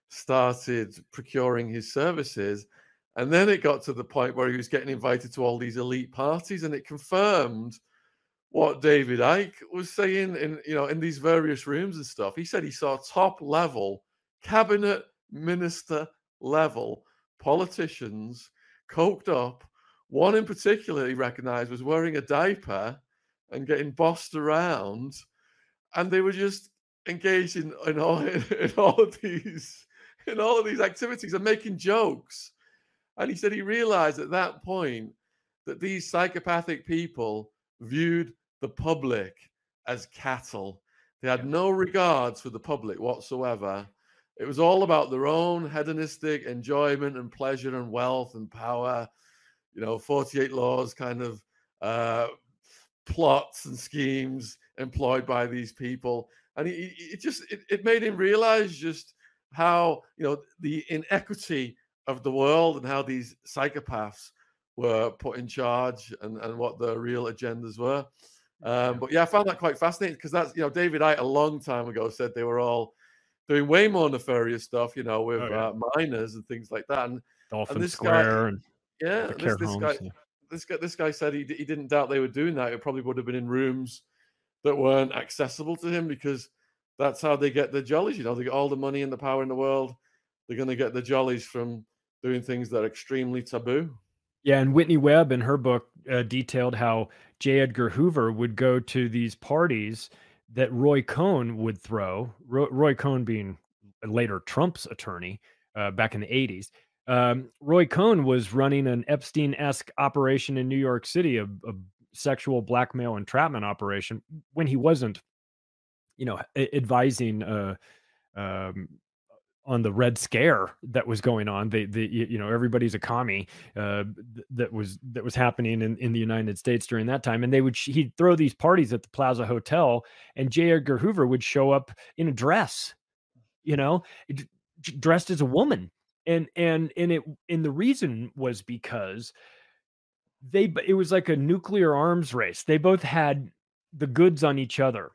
started procuring his services. And then it got to the point where he was getting invited to all these elite parties, and it confirmed what David Icke was saying in, you know, in these various rooms and stuff. He said he saw top level, cabinet minister level politicians coked up. One in particular he recognized was wearing a diaper and getting bossed around, and they were just engaged in, in all in all of these in all of these activities and making jokes. And he said he realized at that point that these psychopathic people viewed the public as cattle. They had no regards for the public whatsoever. It was all about their own hedonistic enjoyment and pleasure and wealth and power, you know, forty-eight laws kind of uh, plots and schemes employed by these people. And he, it just, it, it made him realize just how, you know, the inequity of the world and how these psychopaths were put in charge and, and what the real agendas were. Um, but yeah, I found that quite fascinating because that's, you know, David Icke a long time ago said they were all doing way more nefarious stuff, you know, with oh, yeah. uh, minors and things like that. And, Dolphin and this Square guy, and yeah, this, this homes, guy, yeah. this guy, this guy said he, he didn't doubt they were doing that. It probably would have been in rooms that weren't accessible to him because that's how they get the jollies. You know, they get all the money and the power in the world. They're going to get the jollies from doing things that are extremely taboo. Yeah, and Whitney Webb in her book uh, detailed how J. Edgar Hoover would go to these parties that Roy Cohn would throw. Roy, Roy Cohn being later Trump's attorney uh, back in the eighties. Um, Roy Cohn was running an Epstein-esque operation in New York City, a, a sexual blackmail entrapment operation, when he wasn't, you know, advising uh, um, on the Red Scare that was going on. They, the, you know, everybody's a commie uh, that was that was happening in, in the United States during that time. And they would he'd throw these parties at the Plaza Hotel, and J. Edgar Hoover would show up in a dress, you know, dressed as a woman, and and and it and the reason was because they it was like a nuclear arms race. They both had the goods on each other,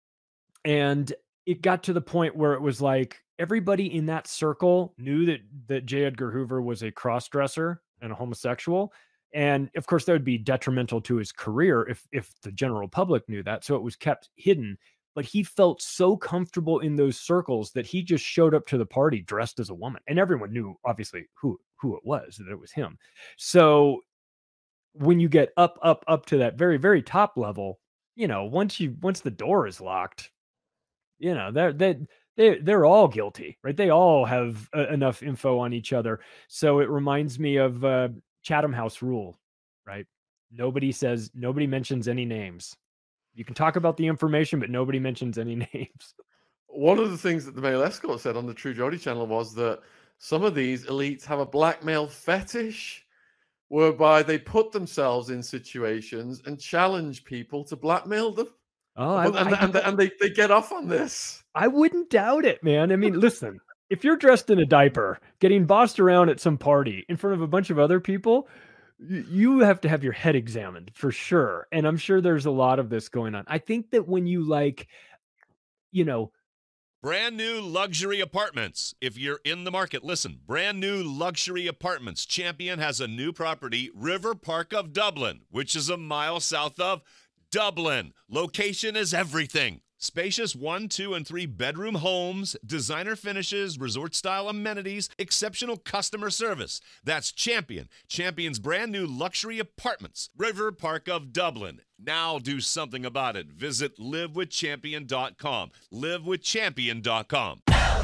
and it got to the point where it was like everybody in that circle knew that that J. Edgar Hoover was a cross-dresser and a homosexual. And of course, that would be detrimental to his career if if the general public knew that. So it was kept hidden. But he felt so comfortable in those circles that he just showed up to the party dressed as a woman. And everyone knew, obviously, who, who it was, that it was him. So when you get up, up, up to that very, very top level, you know, once you once the door is locked, you know, they're they they they're all guilty, right? They all have uh, enough info on each other. So it reminds me of uh, Chatham House rule, right? Nobody says, nobody mentions any names. You can talk about the information, but nobody mentions any names. One of the things that the Male Escort said on the True Geordie channel was that some of these elites have a blackmail fetish, whereby they put themselves in situations and challenge people to blackmail them. Oh, and, I, and, I, and, and they, they get off on this. I wouldn't doubt it, man. I mean, listen, if you're dressed in a diaper, getting bossed around at some party in front of a bunch of other people, you have to have your head examined for sure. And I'm sure there's a lot of this going on. I think that when you like, you know, brand new luxury apartments. If you're in the market, listen, brand new luxury apartments. Champion has a new property, River Park of Dublin, which is a mile south of Dublin. Location is everything. Spacious one, two, and three bedroom homes, designer finishes, resort-style amenities, exceptional customer service. That's Champion. Champion's brand new luxury apartments. River Park of Dublin. Now do something about it. Visit live with champion dot com. live with champion dot com.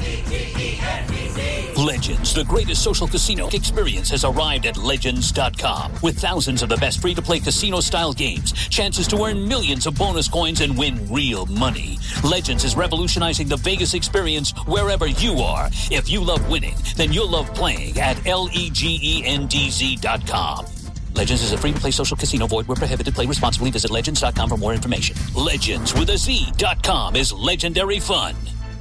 Legends, the greatest social casino experience, has arrived at legends dot com. With thousands of the best free-to-play casino-style games, chances to earn millions of bonus coins and win real money. Legends is revolutionizing the Vegas experience wherever you are. If you love winning, then you'll love playing at legends dot com. Legends is a free-to-play social casino. Void where prohibited. Play responsibly. Visit legends dot com for more information. Legends with a Z dot com is legendary fun.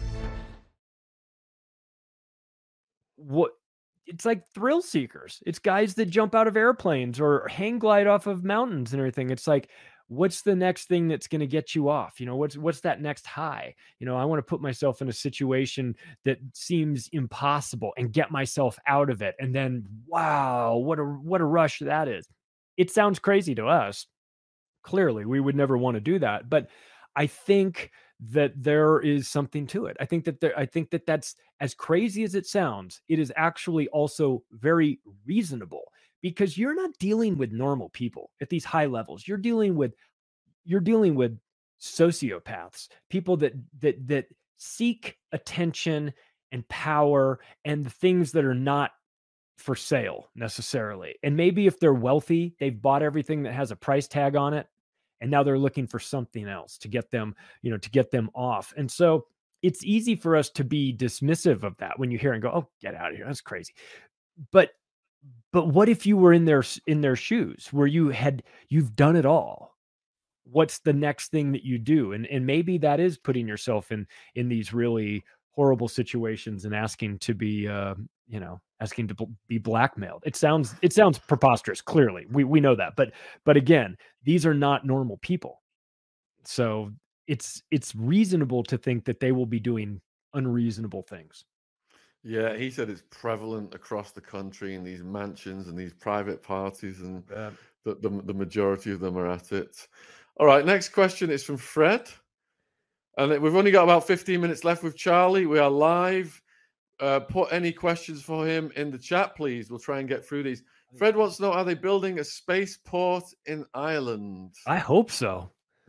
What it's like thrill seekers. It's guys that jump out of airplanes or hang glide off of mountains and everything. It's like, what's the next thing that's going to get you off? You know, what's what's that next high? You know, I want to put myself in a situation that seems impossible and get myself out of it. And then, wow, what a what a rush that is. It sounds crazy to us. Clearly, we would never want to do that. But I think that there is something to it. I think that there, I think that that's, as crazy as it sounds, it is actually also very reasonable, because you're not dealing with normal people at these high levels. You're dealing with, you're dealing with sociopaths, people that, that, that seek attention and power and the things that are not for sale necessarily. And maybe if they're wealthy, they've bought everything that has a price tag on it, and now they're looking for something else to get them, you know, to get them off. And so it's easy for us to be dismissive of that when you hear and go, "Oh, get out of here. That's crazy." But, but what if you were in their, in their shoes, where you had, you've done it all? What's the next thing that you do? And, and maybe that is putting yourself in, in these really horrible situations and asking to be, uh, you know, asking to bl- be blackmailed. It sounds it sounds preposterous. Clearly, we we know that, but but again, these are not normal people. So it's it's reasonable to think that they will be doing unreasonable things. Yeah, he said it's prevalent across the country in these mansions and these private parties, and Uh, the, the, the majority of them are at it. All right, next question is from Fred. And we've only got about fifteen minutes left with Charlie. We are live. Uh, put any questions for him in the chat, please. We'll try and get through these. Fred wants to know, are they building a spaceport in Ireland? I hope so.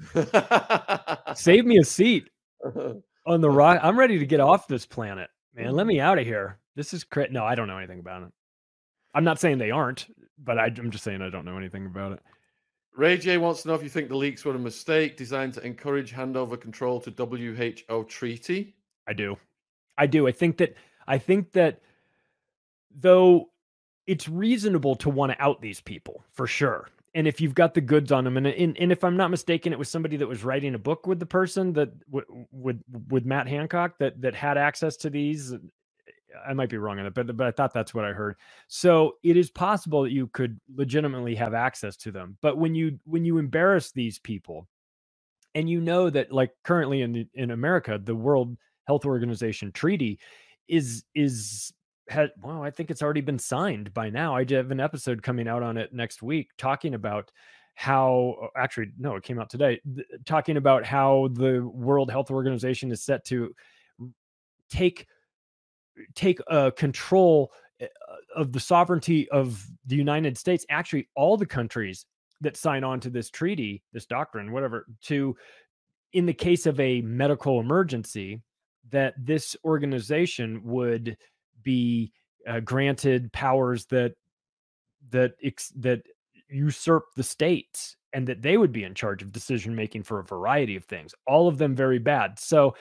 Save me a seat on the rock. I'm ready to get off this planet, man. Let me out of here. This is cra- no, I don't know anything about it. I'm not saying they aren't, but I, I'm just saying I don't know anything about it. Ray J wants to know if you think the leaks were a mistake designed to encourage handover control to W H O treaty. I do. I do. I think that I think that though it's reasonable to want to out these people for sure. And if you've got the goods on them, and, and and if I'm not mistaken, it was somebody that was writing a book with the person that w- with with Matt Hancock that that had access to these. I might be wrong on it, but but I thought that's what I heard. So it is possible that you could legitimately have access to them. But when you when you embarrass these people, and you know that like currently in in America, the World Health Organization treaty is is had well, I think it's already been signed by now. I have an episode coming out on it next week talking about how actually no, it came out today, th- talking about how the World Health Organization is set to take take uh, control of the sovereignty of the United States, actually all the countries that sign on to this treaty, this doctrine, whatever, to, in the case of a medical emergency, that this organization would be uh, granted powers that that ex- that usurp the states, and that they would be in charge of decision making for a variety of things, all of them very bad. So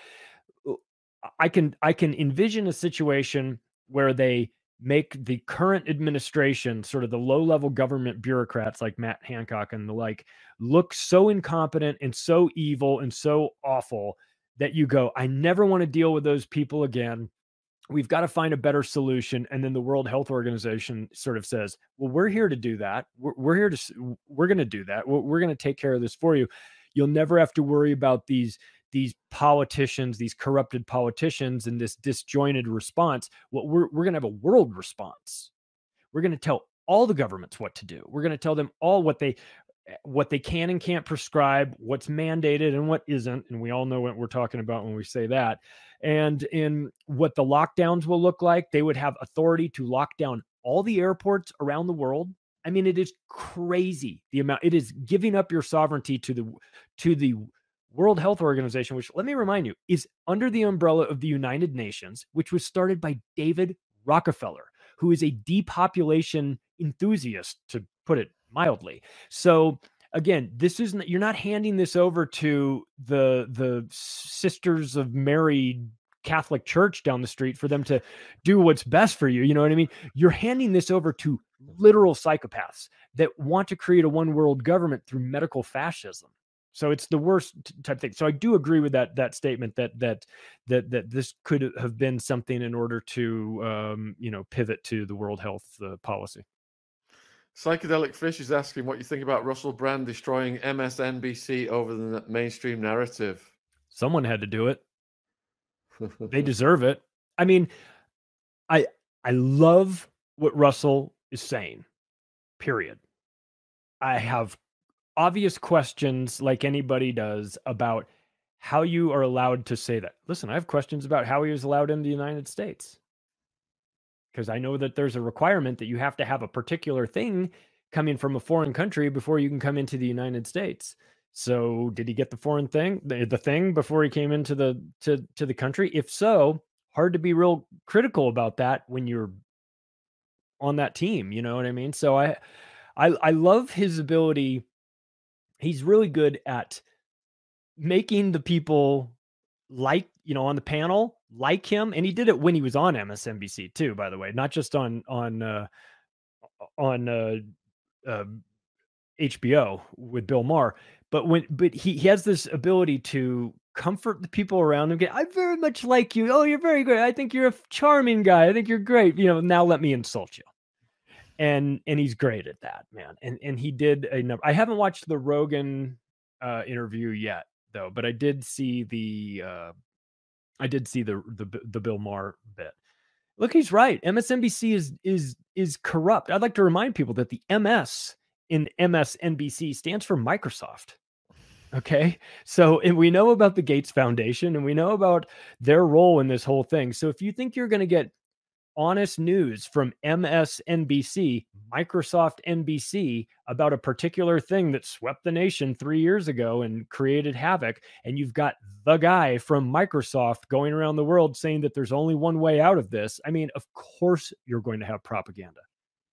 I can I can envision a situation where they make the current administration, sort of the low-level government bureaucrats like Matt Hancock and the like, look so incompetent and so evil and so awful that you go, I never want to deal with those people again. We've got to find a better solution. And then the World Health Organization sort of says, well, we're here to do that. We're, we're here to, we're going to do that. We're, we're going to take care of this for you. You'll never have to worry about these these politicians, these corrupted politicians, and this disjointed response. What we're we're going to have a world response. We're going to tell all the governments what to do. We're going to tell them all what they what they can and can't prescribe, what's mandated and what isn't. And we all know what we're talking about when we say that. And in what the lockdowns will look like, they would have authority to lock down all the airports around the world. I mean, it is crazy the amount. It is giving up your sovereignty to the to the World Health Organization, which, let me remind you, is under the umbrella of the United Nations, which was started by David Rockefeller, who is a depopulation enthusiast, to put it mildly. So again, this isn't, you're not handing this over to the the Sisters of Mary Catholic Church down the street for them to do what's best for you. You know what I mean? You're handing this over to literal psychopaths that want to create a one world government through medical fascism. So it's the worst type thing. So I do agree with that that statement that that that that this could have been something in order to um, you know pivot to the World Health uh, policy. Psychedelic Fish is asking what you think about Russell Brand destroying M S N B C over the mainstream narrative. Someone had to do it. They deserve it. I mean, I I love what Russell is saying. Period. I have obvious questions, like anybody does, about how you are allowed to say that. Listen, I have questions about how he was allowed in the United States, because I know that there's a requirement that you have to have a particular thing coming from a foreign country before you can come into the United States. So did he get the foreign thing, the, the thing before he came into the to, to the country? If so, hard to be real critical about that when you're on that team, you know what I mean? So I I, I love his ability. He's really good at making the people like, you know, on the panel, like him. And he did it when he was on M S N B C too, by the way, not just on, on, uh, on, uh, uh, H B O with Bill Maher, but when, but he, he has this ability to comfort the people around him. Get, I very much like you. Oh, you're very great. I think you're a charming guy. I think you're great. You know, now let me insult you. And and he's great at that, man. And and he did a number. I haven't watched the Rogan uh, interview yet, though, but I did see the uh, I did see the the the Bill Maher bit. Look, he's right. M S N B C is is is corrupt. I'd like to remind people that the M S in M S N B C stands for Microsoft. Okay. So, and we know about the Gates Foundation and we know about their role in this whole thing. So if you think you're going to get honest news from M S N B C, Microsoft N B C, about a particular thing that swept the nation three years ago and created havoc, and you've got the guy from Microsoft going around the world saying that there's only one way out of this, I mean, of course you're going to have propaganda.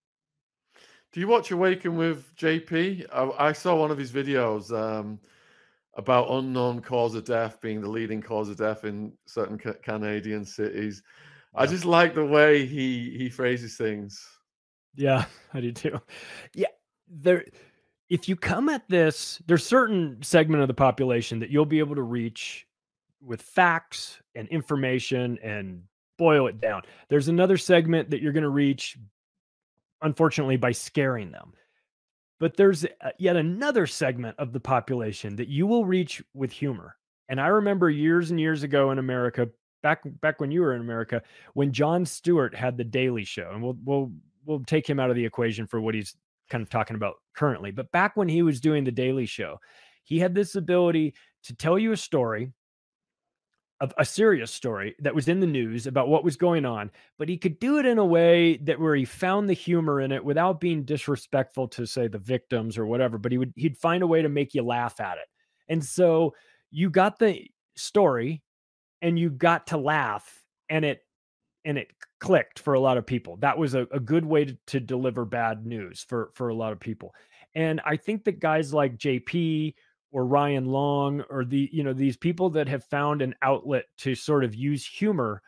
Do you watch Awaken with J P? I, I saw one of his videos um, about unknown cause of death being the leading cause of death in certain ca- Canadian cities. I just like the way he he phrases things. Yeah, I do too. Yeah, there. If you come at this, there's certain segment of the population that you'll be able to reach with facts and information and boil it down. There's another segment that you're going to reach, unfortunately, by scaring them. But there's yet another segment of the population that you will reach with humor. And I remember years and years ago in America, back back when you were in America, when Jon Stewart had the Daily Show, and we'll we'll we'll take him out of the equation for what he's kind of talking about currently. But back when he was doing the Daily Show, he had this ability to tell you a story, of a serious story that was in the news about what was going on, but he could do it in a way that where he found the humor in it without being disrespectful to, say, the victims or whatever, but he would he'd find a way to make you laugh at it. And so you got the story and you got to laugh, and it and it clicked for a lot of people. That was a, a good way to, to deliver bad news for for a lot of people. And I think that guys like J P or Ryan Long, or the, you know, these people that have found an outlet to sort of use humor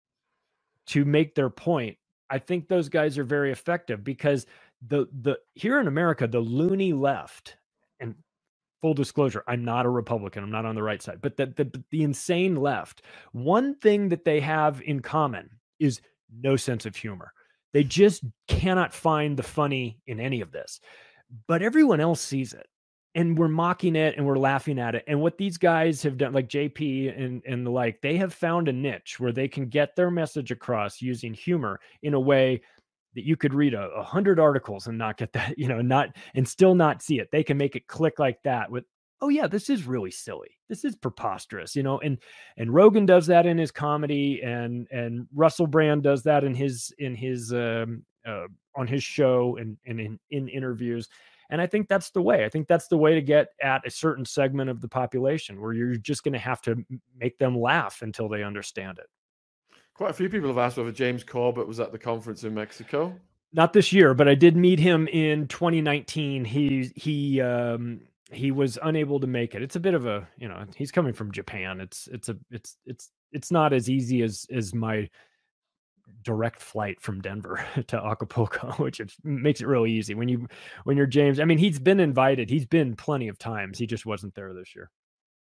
to make their point, I think those guys are very effective, because the the here in America, the loony left, and full disclosure, I'm not a Republican, I'm not on the right side, but the the, the insane left, one thing that they have in common is no sense of humor. They just cannot find the funny in any of this, but everyone else sees it. And we're mocking it and we're laughing at it. And what these guys have done, like J P and, and the like, they have found a niche where they can get their message across using humor in a way that you could read a, a hundred articles and not get that, you know, not, and still not see it. They can make it click like that with, oh yeah, this is really silly. This is preposterous, you know, and, and Rogan does that in his comedy, and, and Russell Brand does that in his, in his, um, uh, on his show and, and in, in interviews. And I think that's the way. I think that's the way to get at a certain segment of the population, where you're just going to have to make them laugh until they understand it. Quite a few people have asked whether James Corbett was at the conference in Mexico. Not this year, but I did meet him in twenty nineteen. He he um, he was unable to make it. It's a bit of a, you know, he's coming from Japan. It's it's a it's it's it's not as easy as as my direct flight from Denver to Acapulco, which is, makes it really easy when you when you're James. I mean, he's been invited. He's been plenty of times. He just wasn't there this year.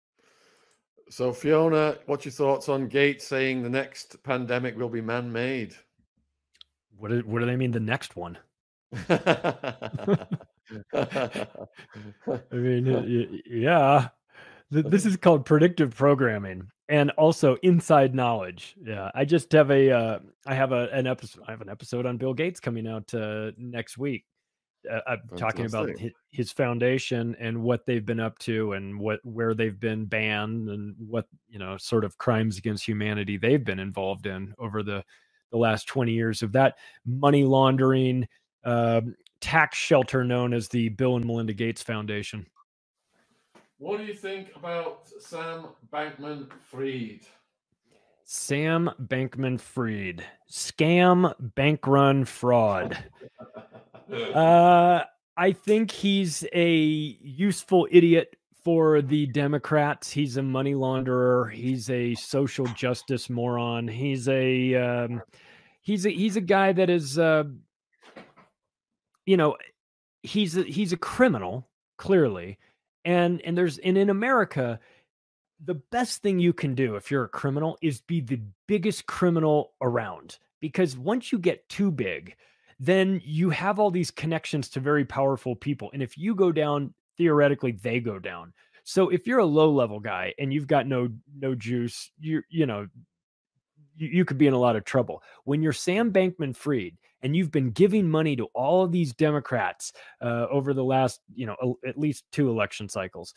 So Fiona, what's your thoughts on Gates saying the next pandemic will be man-made? What do, what do they mean, the next one? I mean, yeah, this is called predictive programming. And also inside knowledge. Yeah, I just have a, uh, I have a, an episode. I have an episode on Bill Gates coming out uh, next week. Uh, I'm Fantastic. talking about his, his foundation and what they've been up to, and what where they've been banned, and what, you know, sort of crimes against humanity they've been involved in over the the last twenty years of that money laundering uh, tax shelter known as the Bill and Melinda Gates Foundation. What do you think about Sam Bankman-Fried? Sam Bankman-Fried. Scam, bank run, fraud. uh, I think he's a useful idiot for the Democrats. He's a money launderer. He's a social justice moron. He's a um, he's a he's a guy that is, uh, you know, he's a, he's a criminal, clearly. And and there's and in America, the best thing you can do if you're a criminal is be the biggest criminal around, because once you get too big, then you have all these connections to very powerful people. And if you go down, theoretically, they go down. So if you're a low level guy and you've got no no juice, you you know, you, you could be in a lot of trouble. When you're Sam Bankman-Fried and you've been giving money to all of these Democrats uh, over the last, you know, at least two election cycles,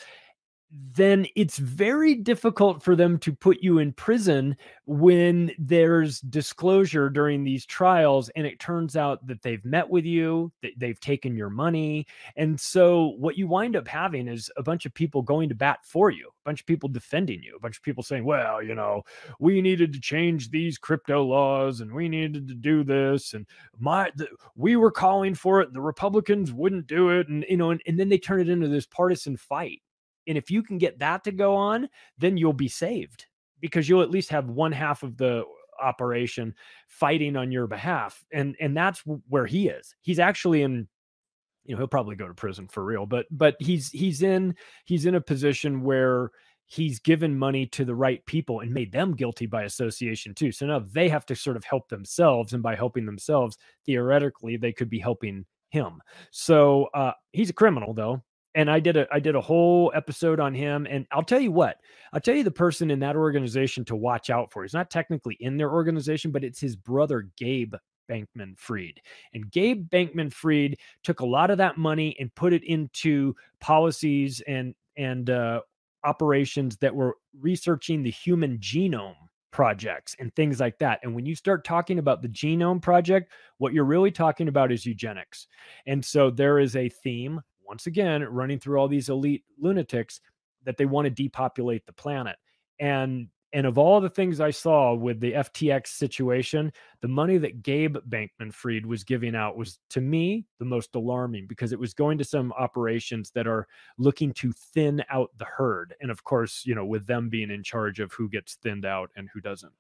then it's very difficult for them to put you in prison when there's disclosure during these trials and it turns out that they've met with you, that they've taken your money. And so what you wind up having is a bunch of people going to bat for you, a bunch of people defending you, a bunch of people saying, well, you know, we needed to change these crypto laws and we needed to do this. And my, the, we were calling for it. The Republicans wouldn't do it. And, you know, and, and then they turn it into this partisan fight. And if you can get that to go on, then you'll be saved, because you'll at least have one half of the operation fighting on your behalf. And, and that's where he is. He's actually in, you know, he'll probably go to prison for real, but, but he's, he's in, he's in a position where he's given money to the right people and made them guilty by association too. So now they have to sort of help themselves. And by helping themselves, theoretically, they could be helping him. So uh, he's a criminal though. And I did a I did a whole episode on him. And I'll tell you what, I'll tell you the person in that organization to watch out for. He's not technically in their organization, but it's his brother, Gabe Bankman-Fried. And Gabe Bankman-Fried took a lot of that money and put it into policies and, and uh, operations that were researching the human genome projects and things like that. And when you start talking about the Genome Project, what you're really talking about is eugenics. And so there is a theme, once again, running through all these elite lunatics, that they want to depopulate the planet. And, and of all the things I saw with the F T X situation, the money that Gabe Bankman-Fried was giving out was, to me, the most alarming, because it was going to some operations that are looking to thin out the herd. And of course, you know, with them being in charge of who gets thinned out and who doesn't.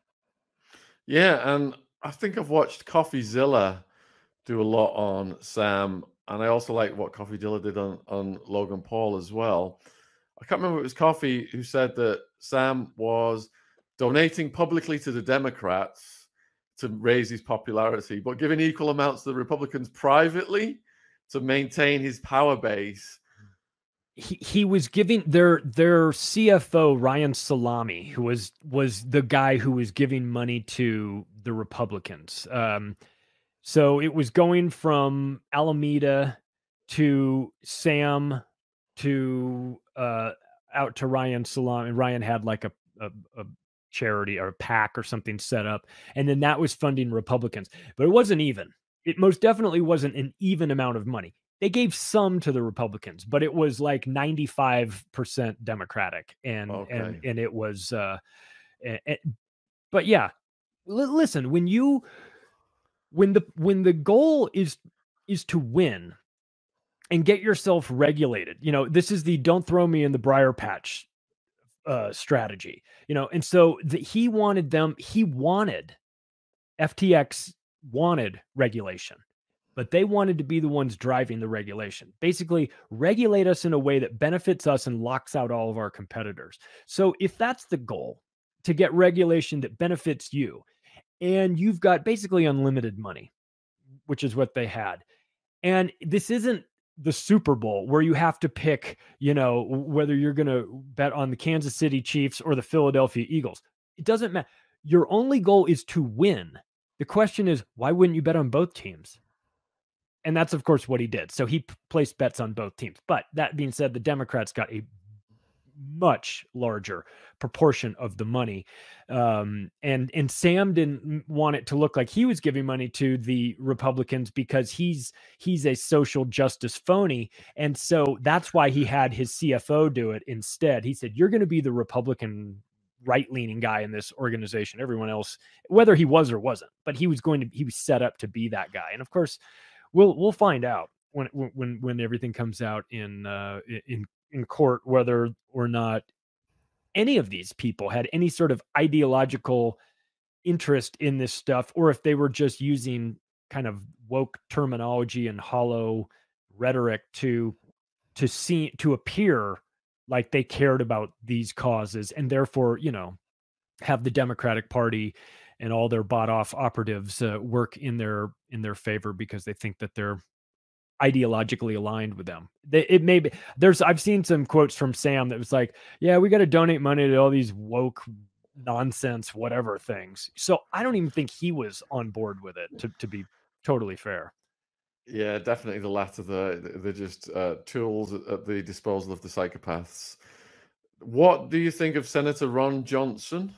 Yeah. And I think I've watched CoffeeZilla do a lot on Sam. And I also like what CoffeeZilla did on, on Logan Paul as well. I can't remember if it was Coffee who said that Sam was donating publicly to the Democrats to raise his popularity, but giving equal amounts to the Republicans privately to maintain his power base. He, he was giving their their C F O, Ryan Salami, who was was the guy who was giving money to the Republicans. Um, So it was going from Alameda to Sam to uh, out to Ryan Salami. And Ryan had like a, a, a charity or a PAC or something set up. And then that was funding Republicans. But it wasn't even. It most definitely wasn't an even amount of money. They gave some to the Republicans, but it was like ninety-five percent Democratic. And, okay. and, and it was, uh, and, but yeah, l- listen, when you, When the when the goal is is to win and get yourself regulated, you know, this is the don't throw me in the briar patch uh, strategy, you know, and so the, he wanted them, he wanted F T X wanted regulation, but they wanted to be the ones driving the regulation. Basically, regulate us in a way that benefits us and locks out all of our competitors. So if that's the goal, to get regulation that benefits you, and you've got basically unlimited money, which is what they had. And this isn't the Super Bowl where you have to pick, you know, whether you're going to bet on the Kansas City Chiefs or the Philadelphia Eagles. It doesn't matter. Your only goal is to win. The question is, why wouldn't you bet on both teams? And that's, of course, what he did. So he p- placed bets on both teams. But that being said, the Democrats got a much larger proportion of the money. Um, and, and Sam didn't want it to look like he was giving money to the Republicans because he's, he's a social justice phony. And so that's why he had his C F O do it instead. He said, you're going to be the Republican right-leaning guy in this organization. Everyone else, whether he was or wasn't, but he was going to, he was set up to be that guy. And of course we'll, we'll find out when, when, when everything comes out in, uh, in, in court, whether or not any of these people had any sort of ideological interest in this stuff, or if they were just using kind of woke terminology and hollow rhetoric to, to see, to appear like they cared about these causes, and therefore, you know, have the Democratic Party and all their bought off operatives uh, work in their in their favor because they think that they're ideologically aligned with them. They, it may be there's I've seen some quotes from Sam that was like, yeah, we got to donate money to all these woke nonsense, whatever things. So I don't even think he was on board with it, to, to be totally fair. Yeah, definitely the latter. The, they're just uh, tools at, at the disposal of the psychopaths. What do you think of Senator Ron Johnson?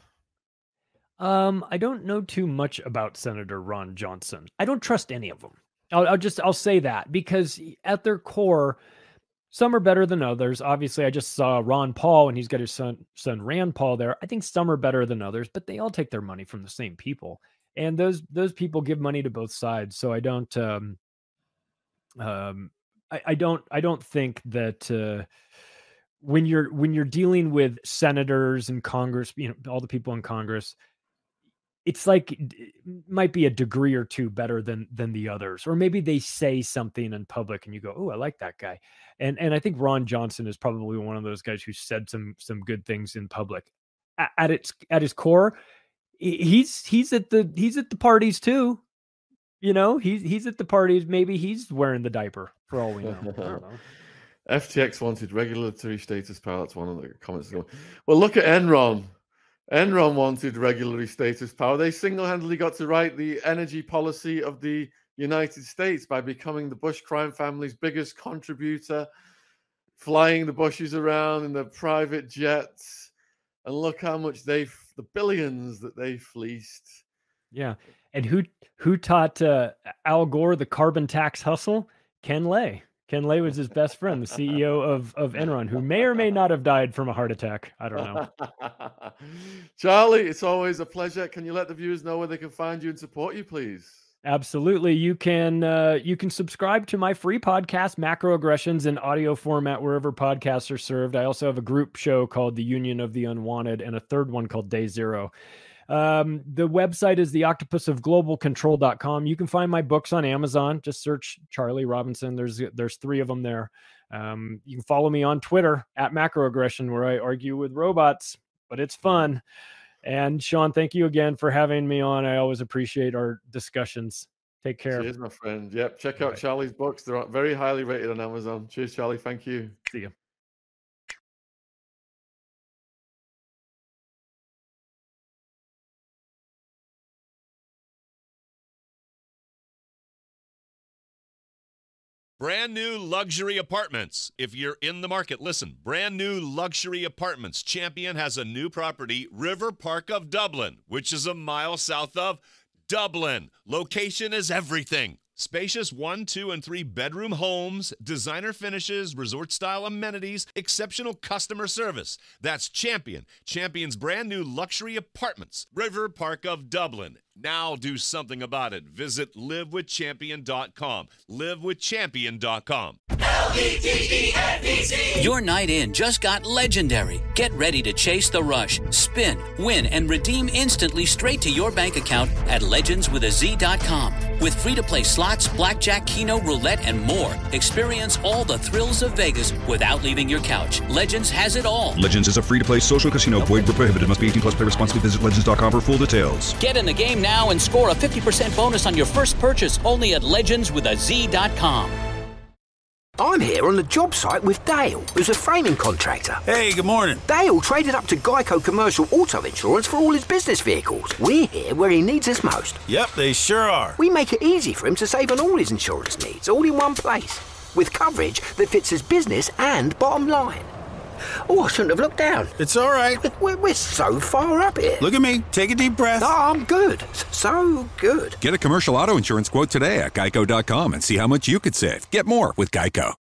Um, I don't know too much about Senator Ron Johnson. I don't trust any of them. I'll, I'll just, I'll say that, because at their core, some are better than others. Obviously, I just saw Ron Paul, and he's got his son, son Rand Paul there. I think some are better than others, but they all take their money from the same people. And those, those people give money to both sides. So I don't, um, um, I, I don't, I don't think that, uh, when you're, when you're dealing with senators and Congress, you know, all the people in Congress, it's like it might be a degree or two better than than the others, or maybe they say something in public and you go, "Oh, I like that guy." And and I think Ron Johnson is probably one of those guys who said some some good things in public. At, at its at his core, he's he's at the he's at the parties too. You know, he's he's at the parties. Maybe he's wearing the diaper for all we know. I don't know. F T X wanted regulatory status power. That's one of the comments. Well, look at Enron. Enron wanted regulatory status power. They single-handedly got to write the energy policy of the United States by becoming the Bush crime family's biggest contributor, flying the Bushes around in their private jets. And look how much they, the billions that they fleeced. Yeah. And who who taught uh, Al Gore the carbon tax hustle? Ken Lay. Ken Lay was his best friend, the C E O of, of Enron, who may or may not have died from a heart attack. I don't know. Charlie, it's always a pleasure. Can you let the viewers know where they can find you and support you, please? Absolutely. You can uh, you can subscribe to my free podcast, Macroaggressions, in audio format wherever podcasts are served. I also have a group show called The Union of the Unwanted and a third one called Day Zero. Um, the website is the octopus of global control dot com. You can find my books on Amazon. Just search Charlie Robinson. There's, there's three of them there. Um, you can follow me on Twitter at Macroaggression, where I argue with robots, but it's fun. And Sean, thank you again for having me on. I always appreciate our discussions. Take care. Cheers, my friend. Yep. Check out right. Charlie's books. They're very highly rated on Amazon. Cheers, Charlie. Thank you. See you. Brand new luxury apartments. If you're in the market, listen. Brand new luxury apartments. Champion has a new property, River Park of Dublin, which is a mile south of Dublin. Location is everything. Spacious one, two, and three bedroom homes, designer finishes, resort-style amenities, exceptional customer service. That's Champion. Champion's brand new luxury apartments, River Park of Dublin. Now do something about it. Visit live with champion dot com. live with champion dot com. L E G E N E Z. Your night in just got legendary. Get ready to chase the rush, spin, win, and redeem instantly straight to your bank account at legends with a z dot com. With free-to-play slots, blackjack, keno, roulette, and more, experience all the thrills of Vegas without leaving your couch. Legends has it all. Legends is a free-to-play social casino. Void where prohibited. Must be eighteen plus. Play responsibly. Visit legends dot com for full details. Get in the game now and score a fifty percent bonus on your first purchase only at legends with a z dot com. I'm here on the job site with Dale, who's a framing contractor. Hey, good morning. Dale traded up to Geico Commercial Auto Insurance for all his business vehicles. We're here where he needs us most. Yep, they sure are. We make it easy for him to save on all his insurance needs, all in one place, with coverage that fits his business and bottom line. Oh, I shouldn't have looked down. It's all right. We're, we're so far up here. Look at me. Take a deep breath. Oh, I'm good. So good. Get a commercial auto insurance quote today at geico dot com and see how much you could save. Get more with Geico.